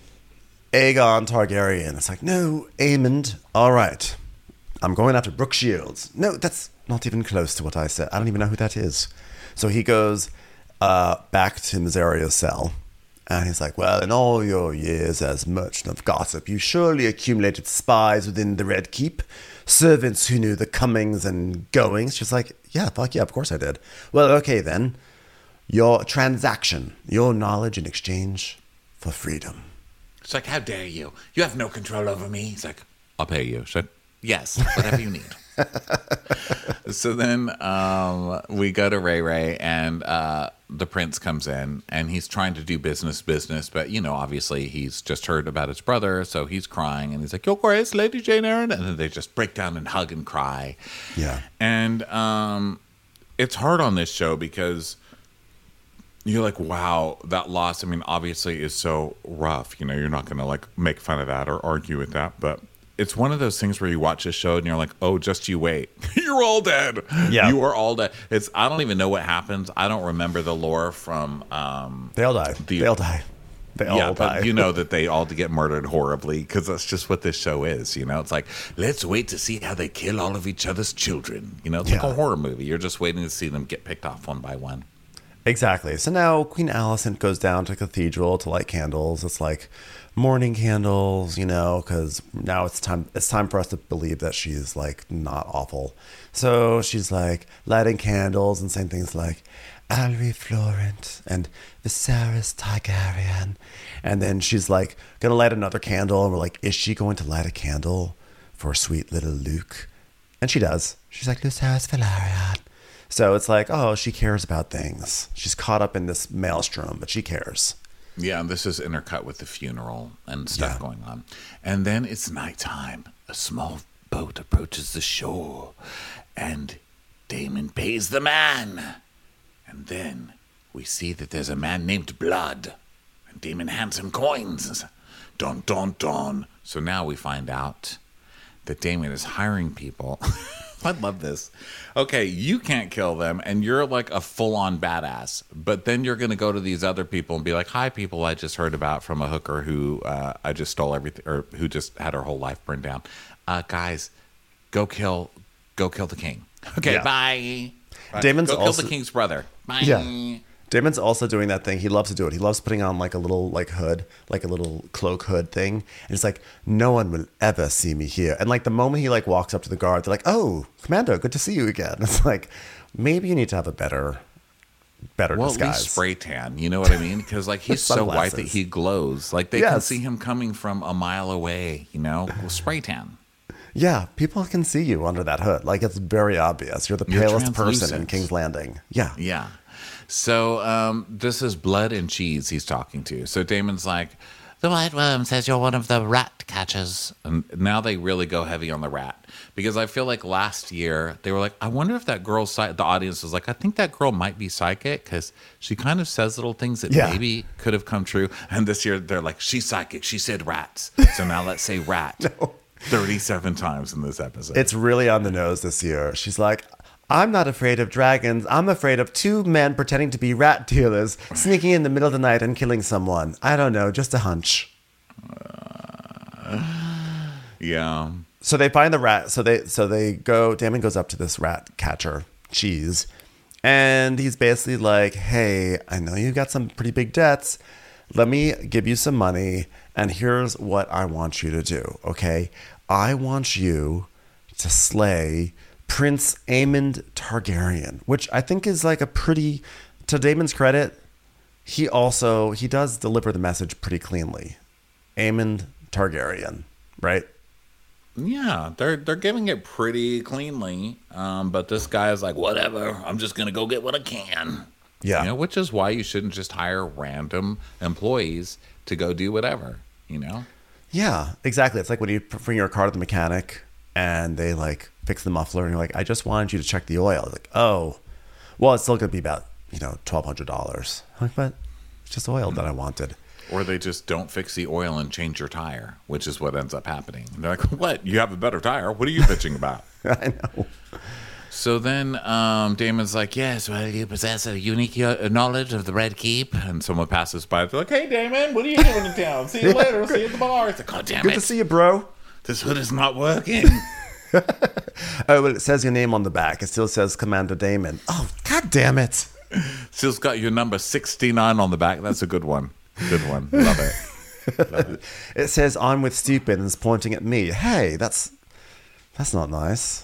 Aegon Targaryen. It's like, no, Aemond. All right, I'm going after Brooke Shields. No, that's not even close to what I said. I don't even know who that is. So he goes uh, back to Mysareo's cell. And he's like, well, in all your years as merchant of gossip, you surely accumulated spies within the Red Keep, servants who knew the comings and goings. She's like, yeah, fuck yeah, of course I did. Well, okay then. Your transaction, your knowledge in exchange for freedom. It's like, how dare you? You have no control over me. He's like, I'll pay you. Should yes, whatever you need. So then um, we go to Ray Ray, and uh, the prince comes in, and he's trying to do business, business. But, you know, obviously he's just heard about his brother, so he's crying. And he's like, Your Grace, Lady Jane Eyre. And then they just break down and hug and cry. Yeah. And um, it's hard on this show because you're like, wow, that loss, I mean, obviously is so rough. You know, you're not going to like make fun of that or argue with that. But it's one of those things where you watch a show and you're like, oh, just you wait. You're all dead. Yeah. You are all dead. It's, I don't even know what happens. I don't remember the lore from. Um, they all die. The, they all die. They all yeah, die. But you know that they all get murdered horribly because that's just what this show is. You know, it's like, let's wait to see how they kill all of each other's children. You know, it's Yeah. like a horror movie. You're just waiting to see them get picked off one by one. Exactly. So now Queen Alicent goes down to the cathedral to light candles. It's like morning candles, you know, because now it's time. It's time for us to believe that she's like not awful. So she's like lighting candles and saying things like Alwy Florent and Viserys Targaryen, and then she's like gonna light another candle, and we're like, is she going to light a candle for sweet little Luke? And she does. She's like, Lucerys Velaryon. So it's like, oh, she cares about things. She's caught up in this maelstrom, but she cares. Yeah, and this is intercut with the funeral and stuff Yeah. going on. And then it's nighttime. A small boat approaches the shore, and Daemon pays the man. And then we see that there's a man named Blood, and Daemon hands him coins. Dun, dun, dun. So now we find out that Daemon is hiring people. I love this. Okay, you can't kill them, and you're like a full-on badass. But then you're going to go to these other people and be like, "Hi, people! I just heard about from a hooker who uh, I just stole everything, or who just had her whole life burned down. Uh, guys, go kill, go kill the king. Okay, Yeah. bye. Bye. Daemon's go also- kill the king's brother. Bye. Yeah. Damon's also doing that thing. He loves to do it. He loves putting on like a little like hood, like a little cloak hood thing. And it's like, no one will ever see me here. And like the moment he like walks up to the guard, they're like, oh, Commander, good to see you again. It's like, maybe you need to have a better, better Well, disguise. at least spray tan. You know what I mean? Because like he's so white that Sunglasses. he glows. Like they can Yes. see him coming from a mile away. You know, spray tan. Yeah, people can see you under that hood. Like it's very obvious. You're the You're palest person in translucent. King's Landing. Yeah. Yeah. So um, this is Blood and Cheese he's talking to. So Damon's like, the White Worm says you're one of the rat catchers. And now they really go heavy on the rat. Because I feel like last year they were like, I wonder if that girl's psychic. The audience was like, I think that girl might be psychic because she kind of says little things that Yeah. maybe could have come true. And this year they're like, she's psychic. She said rats. So now let's say rat. No. thirty-seven times in this episode. It's really on the nose this year. She's like, I'm not afraid of dragons. I'm afraid of two men pretending to be rat dealers sneaking in the middle of the night and killing someone. I don't know, just a hunch. Uh, yeah. So they find the rat. So they so they go. Damon goes up to this rat catcher, Cheese, and he's basically like, "Hey, I know you got some pretty big debts. Let me give you some money, and here's what I want you to do. Okay, I want you to slay Prince Aemond Targaryen," which I think is like a pretty, to Damon's credit, he also, he does deliver the message pretty cleanly. Aemond Targaryen, right? Yeah, they're they're giving it pretty cleanly. Um, but this guy is like, whatever, I'm just gonna go get what I can. Yeah. You know, which is why you shouldn't just hire random employees to go do whatever, you know? Yeah, exactly. It's like when you bring your car to the mechanic and they like fix the muffler and you're like, I just wanted you to check the oil. Like, oh, well, it's still going to be about, you know, twelve hundred dollars. I'm like, but it's just oil that I wanted. Or they just don't fix the oil and change your tire, which is what ends up happening. And they're like, what? You have a better tire? What are you bitching about? I know. So then um, Damon's like, yes, well, you possess a unique uh, knowledge of the Red Keep. And someone passes by. They're like, hey, Damon, what are you doing in town? See you later. See you at the bar. It's like, God damn Good it. to see you, bro. This hood is not working. Oh, well, it says your name on the back. It still says Commander Damon. Oh, God damn it. Still's got your number sixty-nine on the back. That's a good one. Good one. Love it. Love it. It says I'm with stupid and it's pointing at me. Hey, that's that's not nice.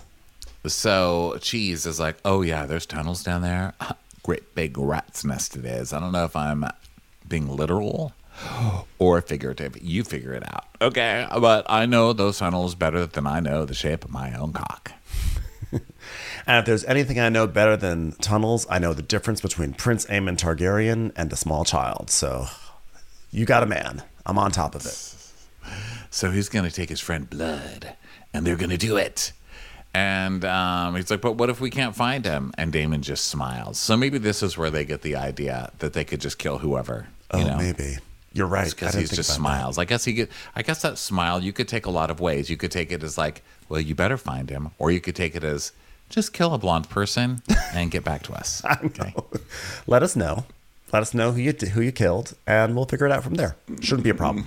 So Cheese is like, oh, yeah, there's tunnels down there. Great big rat's nest it is. I don't know if I'm being literal or figurative. You figure it out. Okay, but I know those tunnels better than I know the shape of my own cock. And if there's anything I know better than tunnels, I know the difference between Prince Aemon Targaryen and a small child. So you got a man. I'm on top of it. So he's going to take his friend Blood, and they're going to do it. And um, he's like, but what if we can't find him? And Damon just smiles. So maybe this is where they get the idea that they could just kill whoever. Oh, you know? maybe. You're right. Because he just smiles. That. I guess he get. I guess that smile you could take a lot of ways. You could take it as like, well, you better find him, or you could take it as just kill a blonde person and get back to us. Okay. Let us know. Let us know who you who you killed, and we'll figure it out from there. Shouldn't be a problem.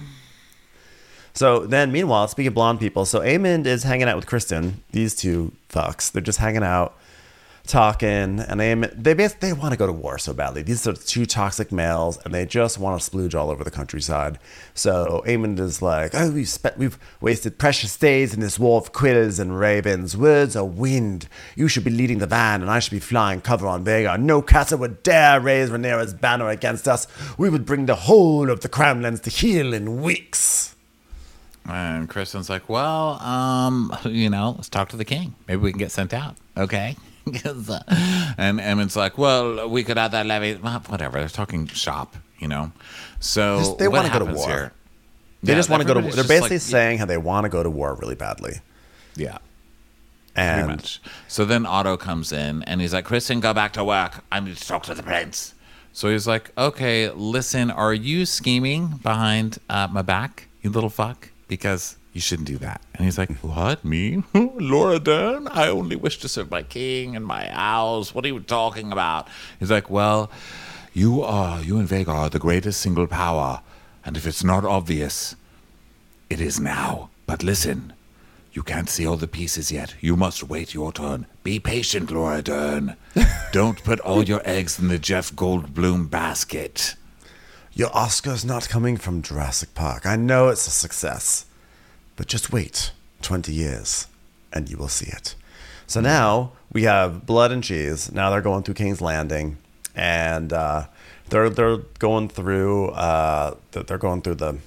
So then, meanwhile, speaking of blonde people, so Aemond is hanging out with Kristen. These two fucks. They're just hanging out, talking, and Aemond, they basically they want to go to war so badly. These are two toxic males, and they just want to splooge all over the countryside. So Aemond is like, "Oh, we've spent, we've wasted precious days in this war of quitters and ravens. Words are wind. You should be leading the van, and I should be flying cover on Vega. No castle would dare raise Rhaenyra's banner against us. We would bring the whole of the Crownlands to heel in weeks." And Kristen's like, well, um, you know, let's talk to the king. Maybe we can get sent out. Okay. uh, and Emmond's like, well, we could add that levy. Well, whatever. They're talking shop, you know. So just, they want to go to war. Here? They yeah, just want to go to war. They're basically like, saying how they want to go to war really badly. Yeah. And pretty much. So then Otto comes in and he's like, Kristen, go back to work. I need to talk to the prince. So he's like, okay, listen, are you scheming behind uh, my back, you little fuck? Because you shouldn't do that. And he's like, what, me? Laura Dern? I only wish to serve my king and my house. What are you talking about? He's like, well, you are, you and Vega are the greatest single power. And if it's not obvious, it is now. But listen, you can't see all the pieces yet. You must wait your turn. Be patient, Laura Dern. Don't put all your eggs in the Jeff Goldblum basket. Your Oscar's not coming from Jurassic Park. I know it's a success. But just wait twenty years and you will see it. So now we have Blood and Cheese. Now they're going through King's Landing. And uh, they're they're going through uh, they're going through the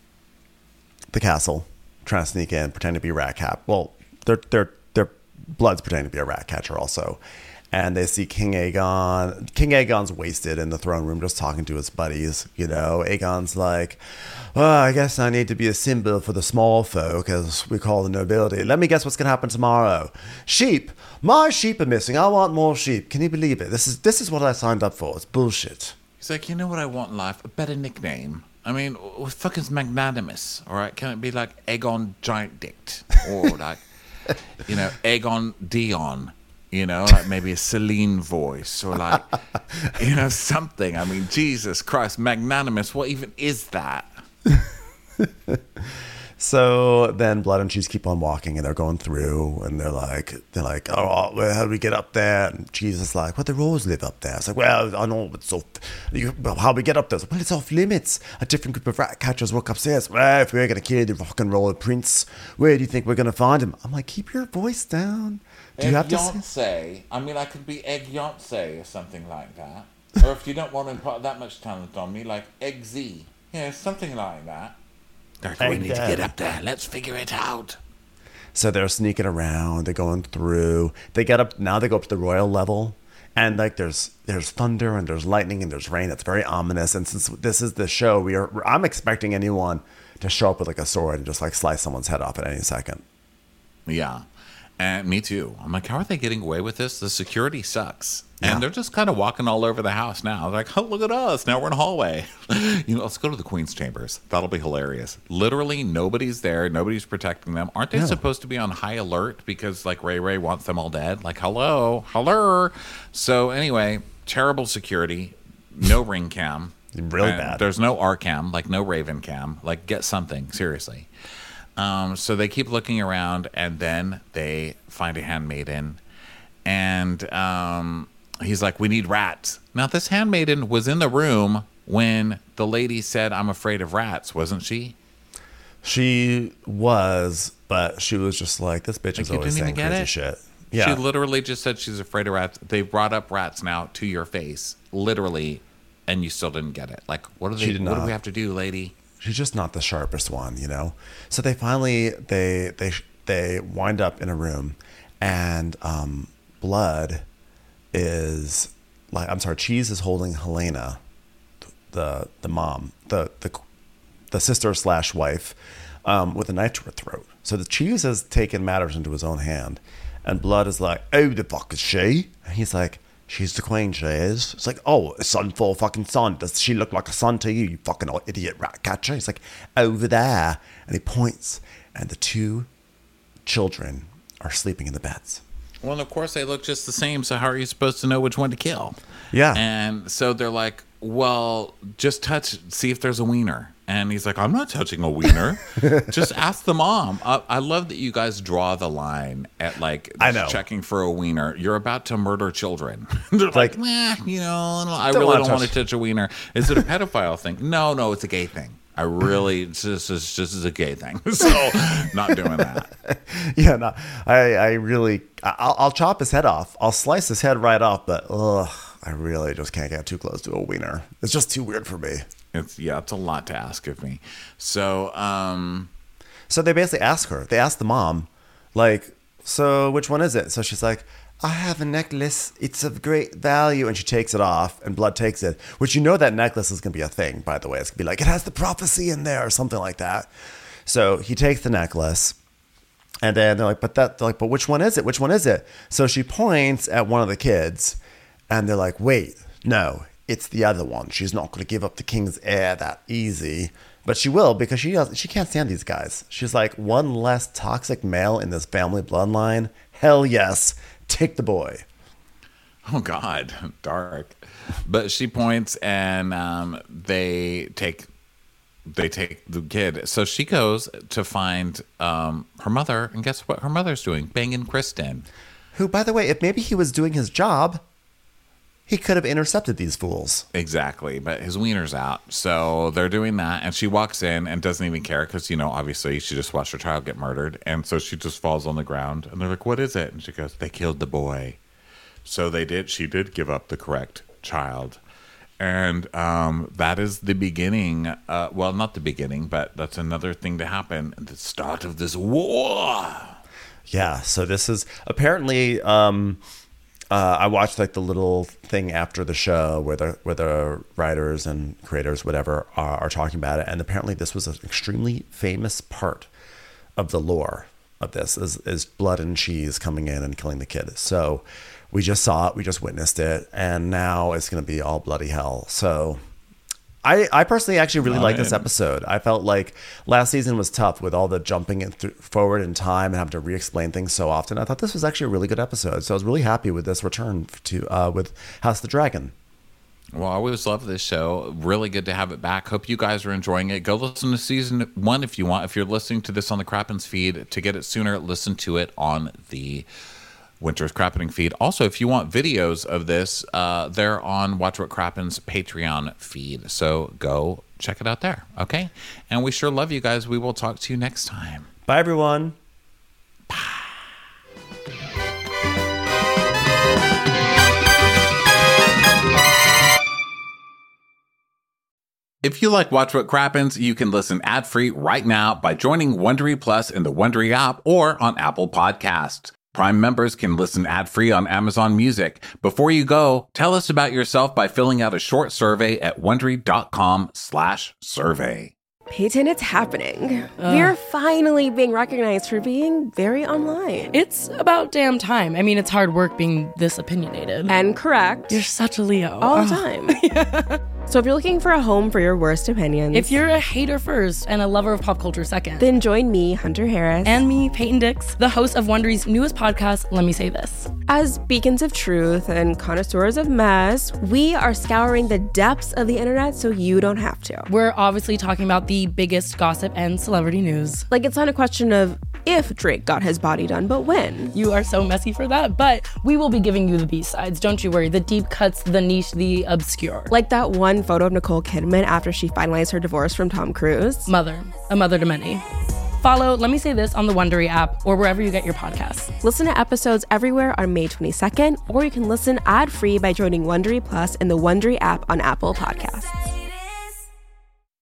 the castle, trying to sneak in, pretend to be Rat Cap. Well, they're they're they're Blood's pretending to be a rat catcher also. And they see King Aegon. King Aegon's wasted in the throne room just talking to his buddies. You know, Aegon's like, well, I guess I need to be a symbol for the small folk, as we call the nobility. Let me guess what's going to happen tomorrow. Sheep. My sheep are missing. I want more sheep. Can you believe it? This is this is what I signed up for. It's bullshit. He's like, you know what I want in life? A better nickname. I mean, what the fuck is magnanimous? All right, can it be like Aegon Giant Dicked? Or like, you know, Aegon Dion? You know, like maybe a Celine voice or like, you know, something. I mean, Jesus Christ, magnanimous. What even is that? So then Blood and Cheese keep on walking and they're going through and they're like, they're like, oh, well, how do we get up there? And Jesus is like, well, the Rose live up there. It's like, well, I know it's so, well, how do we get up there? Like, well, it's off limits. A different group of rat catchers work upstairs. Well, if we're going to kill the rock and roll prince, where do you think we're going to find him? I'm like, keep your voice down. Do you have to say? I mean, I could be Egg Yonsei or something like that. Or if you don't want to impart that much talent on me, like Egg Z. Yeah, something like that. Like, we need to get up there. Let's figure it out. So they're sneaking around. They're going through. They get up. Now they go up to the royal level. And like there's there's thunder and there's lightning and there's rain. It's very ominous. And since this is the show, we are I'm expecting anyone to show up with like a sword and just like slice someone's head off at any second. Yeah. And me too. I'm like, how are they getting away with this? The security sucks. Yeah. And they're just kind of walking all over the house now. They're like, oh, look at us. Now we're in a hallway. You know, let's go to the Queen's chambers. That'll be hilarious. Literally, nobody's there. Nobody's protecting them. Aren't they No. supposed to be on high alert because, like, Ray Ray wants them all dead? Like, hello, hello. So, anyway, terrible security. No ring cam. Really And bad. There's no R cam, like, no Raven cam. Like, get something, seriously. Um, so they keep looking around, and then they find a handmaiden. And um, he's like, we need rats. Now, this handmaiden was in the room when the lady said, I'm afraid of rats, wasn't she? She was, but she was just like, this bitch is Like, you always didn't saying even get crazy it? shit. Yeah. She literally just said she's afraid of rats. They brought up rats now to your face, literally, and you still didn't get it. Like, what do they? She did What do not. we have to do, lady? She's just not the sharpest one, you know? So they finally, they, they, they wind up in a room and um, Blood is like, I'm sorry, Cheese is holding Helena, the, the mom, the, the, the sister slash wife, um, with a knife to her throat. So the Cheese has taken matters into his own hand. And Blood is like, "Who the fuck is she?" And he's like, "She's the queen, she is." It's like, "Oh, a son for a fucking son. Does she look like a son to you, you fucking idiot rat catcher?" He's like, "Over there." And he points, and the two children are sleeping in the beds. Well, and of course they look just the same, so how are you supposed to know which one to kill? Yeah. And so they're like, well, just touch, see if there's a wiener. And he's like, I'm not touching a wiener. Just ask the mom. I, I love that you guys draw the line at like I know. checking for a wiener. You're about to murder children. They're like, Like, "Meh, you know, I don't really wanna don't touch- want to touch a wiener. Is it a pedophile thing? No, no, it's a gay thing. I really, it's just, it's just a gay thing. So, not doing that. Yeah, no, I, I really, I'll, I'll chop his head off. I'll slice his head right off, but ugh, I really just can't get too close to a wiener. It's just too weird for me. It's yeah, it's a lot to ask of me. So, um, So they basically ask her, they ask the mom, like, "So which one is it?" So she's like, "I have a necklace. It's of great value." And she takes it off, and Blood takes it, which you know that necklace is going to be a thing, by the way. It's going to be like, it has the prophecy in there or something like that. So he takes the necklace, and then they're like, but that, they're like, but which one is it? Which one is it? So she points at one of the kids, and they're like, wait, no, it's the other one. She's not going to give up the king's heir that easy. But she will, because she does, she can't stand these guys. She's like, one less toxic male in this family bloodline. Hell yes. Take the boy. oh God, dark. But she points, and um, they take they take the kid. So she goes to find um, her mother, and guess what her mother's doing? Banging Kristen. Who, by the way, if maybe he was doing his job, he could have intercepted these fools. Exactly, but his wiener's out. So they're doing that, and she walks in and doesn't even care because, you know, obviously she just watched her child get murdered. And so she just falls on the ground, and they're like, what is it? And she goes, they killed the boy. So they did. She did give up the correct child. And um, that is the beginning. Uh, well, not the beginning, but that's another thing to happen at the start of this war. Yeah, so this is apparently... Um, Uh, I watched like the little thing after the show where the where the writers and creators, whatever, are, are talking about it, and apparently this was an extremely famous part of the lore of this is, is blood and cheese coming in and killing the kid. So we just saw it, we just witnessed it, and now it's going to be all bloody hell. So I, I personally actually really like this episode. I felt like last season was tough with all the jumping in th- forward in time and having to re-explain things so often. I thought this was actually a really good episode. So I was really happy with this return to uh, with House of the Dragon. Well, I always love this show. Really good to have it back. Hope you guys are enjoying it. Go listen to season one if you want. If you're listening to this on the Crappens feed, to get it sooner, listen to it on the Winter's Crappening feed. Also, if you want videos of this, uh, they're on Watch What Crappens Patreon feed. So go check it out there, okay? And we sure love you guys. We will talk to you next time. Bye, everyone. If you like Watch What Crappens, you can listen ad-free right now by joining Wondery Plus in the Wondery app or on Apple Podcasts. Prime members can listen ad-free on Amazon Music. Before you go, tell us about yourself by filling out a short survey at Wondery.com slash survey. Peyton, it's happening. Uh, We're finally being recognized for being very online. It's about damn time. I mean, it's hard work being this opinionated. And correct. You're such a Leo. All the time. Yeah. So if you're looking for a home for your worst opinions... If you're a hater first and a lover of pop culture second... Then join me, Hunter Harris. And me, Peyton Dix, the host of Wondery's newest podcast, Let Me Say This. As beacons of truth and connoisseurs of mess, we are scouring the depths of the internet so you don't have to. We're obviously talking about the biggest gossip and celebrity news. Like, it's not a question of if Drake got his body done, but when. You are so messy for that, but we will be giving you the B-sides. Don't you worry. The deep cuts, the niche, the obscure. Like that one photo of Nicole Kidman after she finalized her divorce from Tom Cruise. Mother. A mother to many. Follow Let Me Say This on the Wondery app or wherever you get your podcasts. Listen to episodes everywhere on May twenty-second, or you can listen ad-free by joining Wondery Plus in the Wondery app on Apple Podcasts.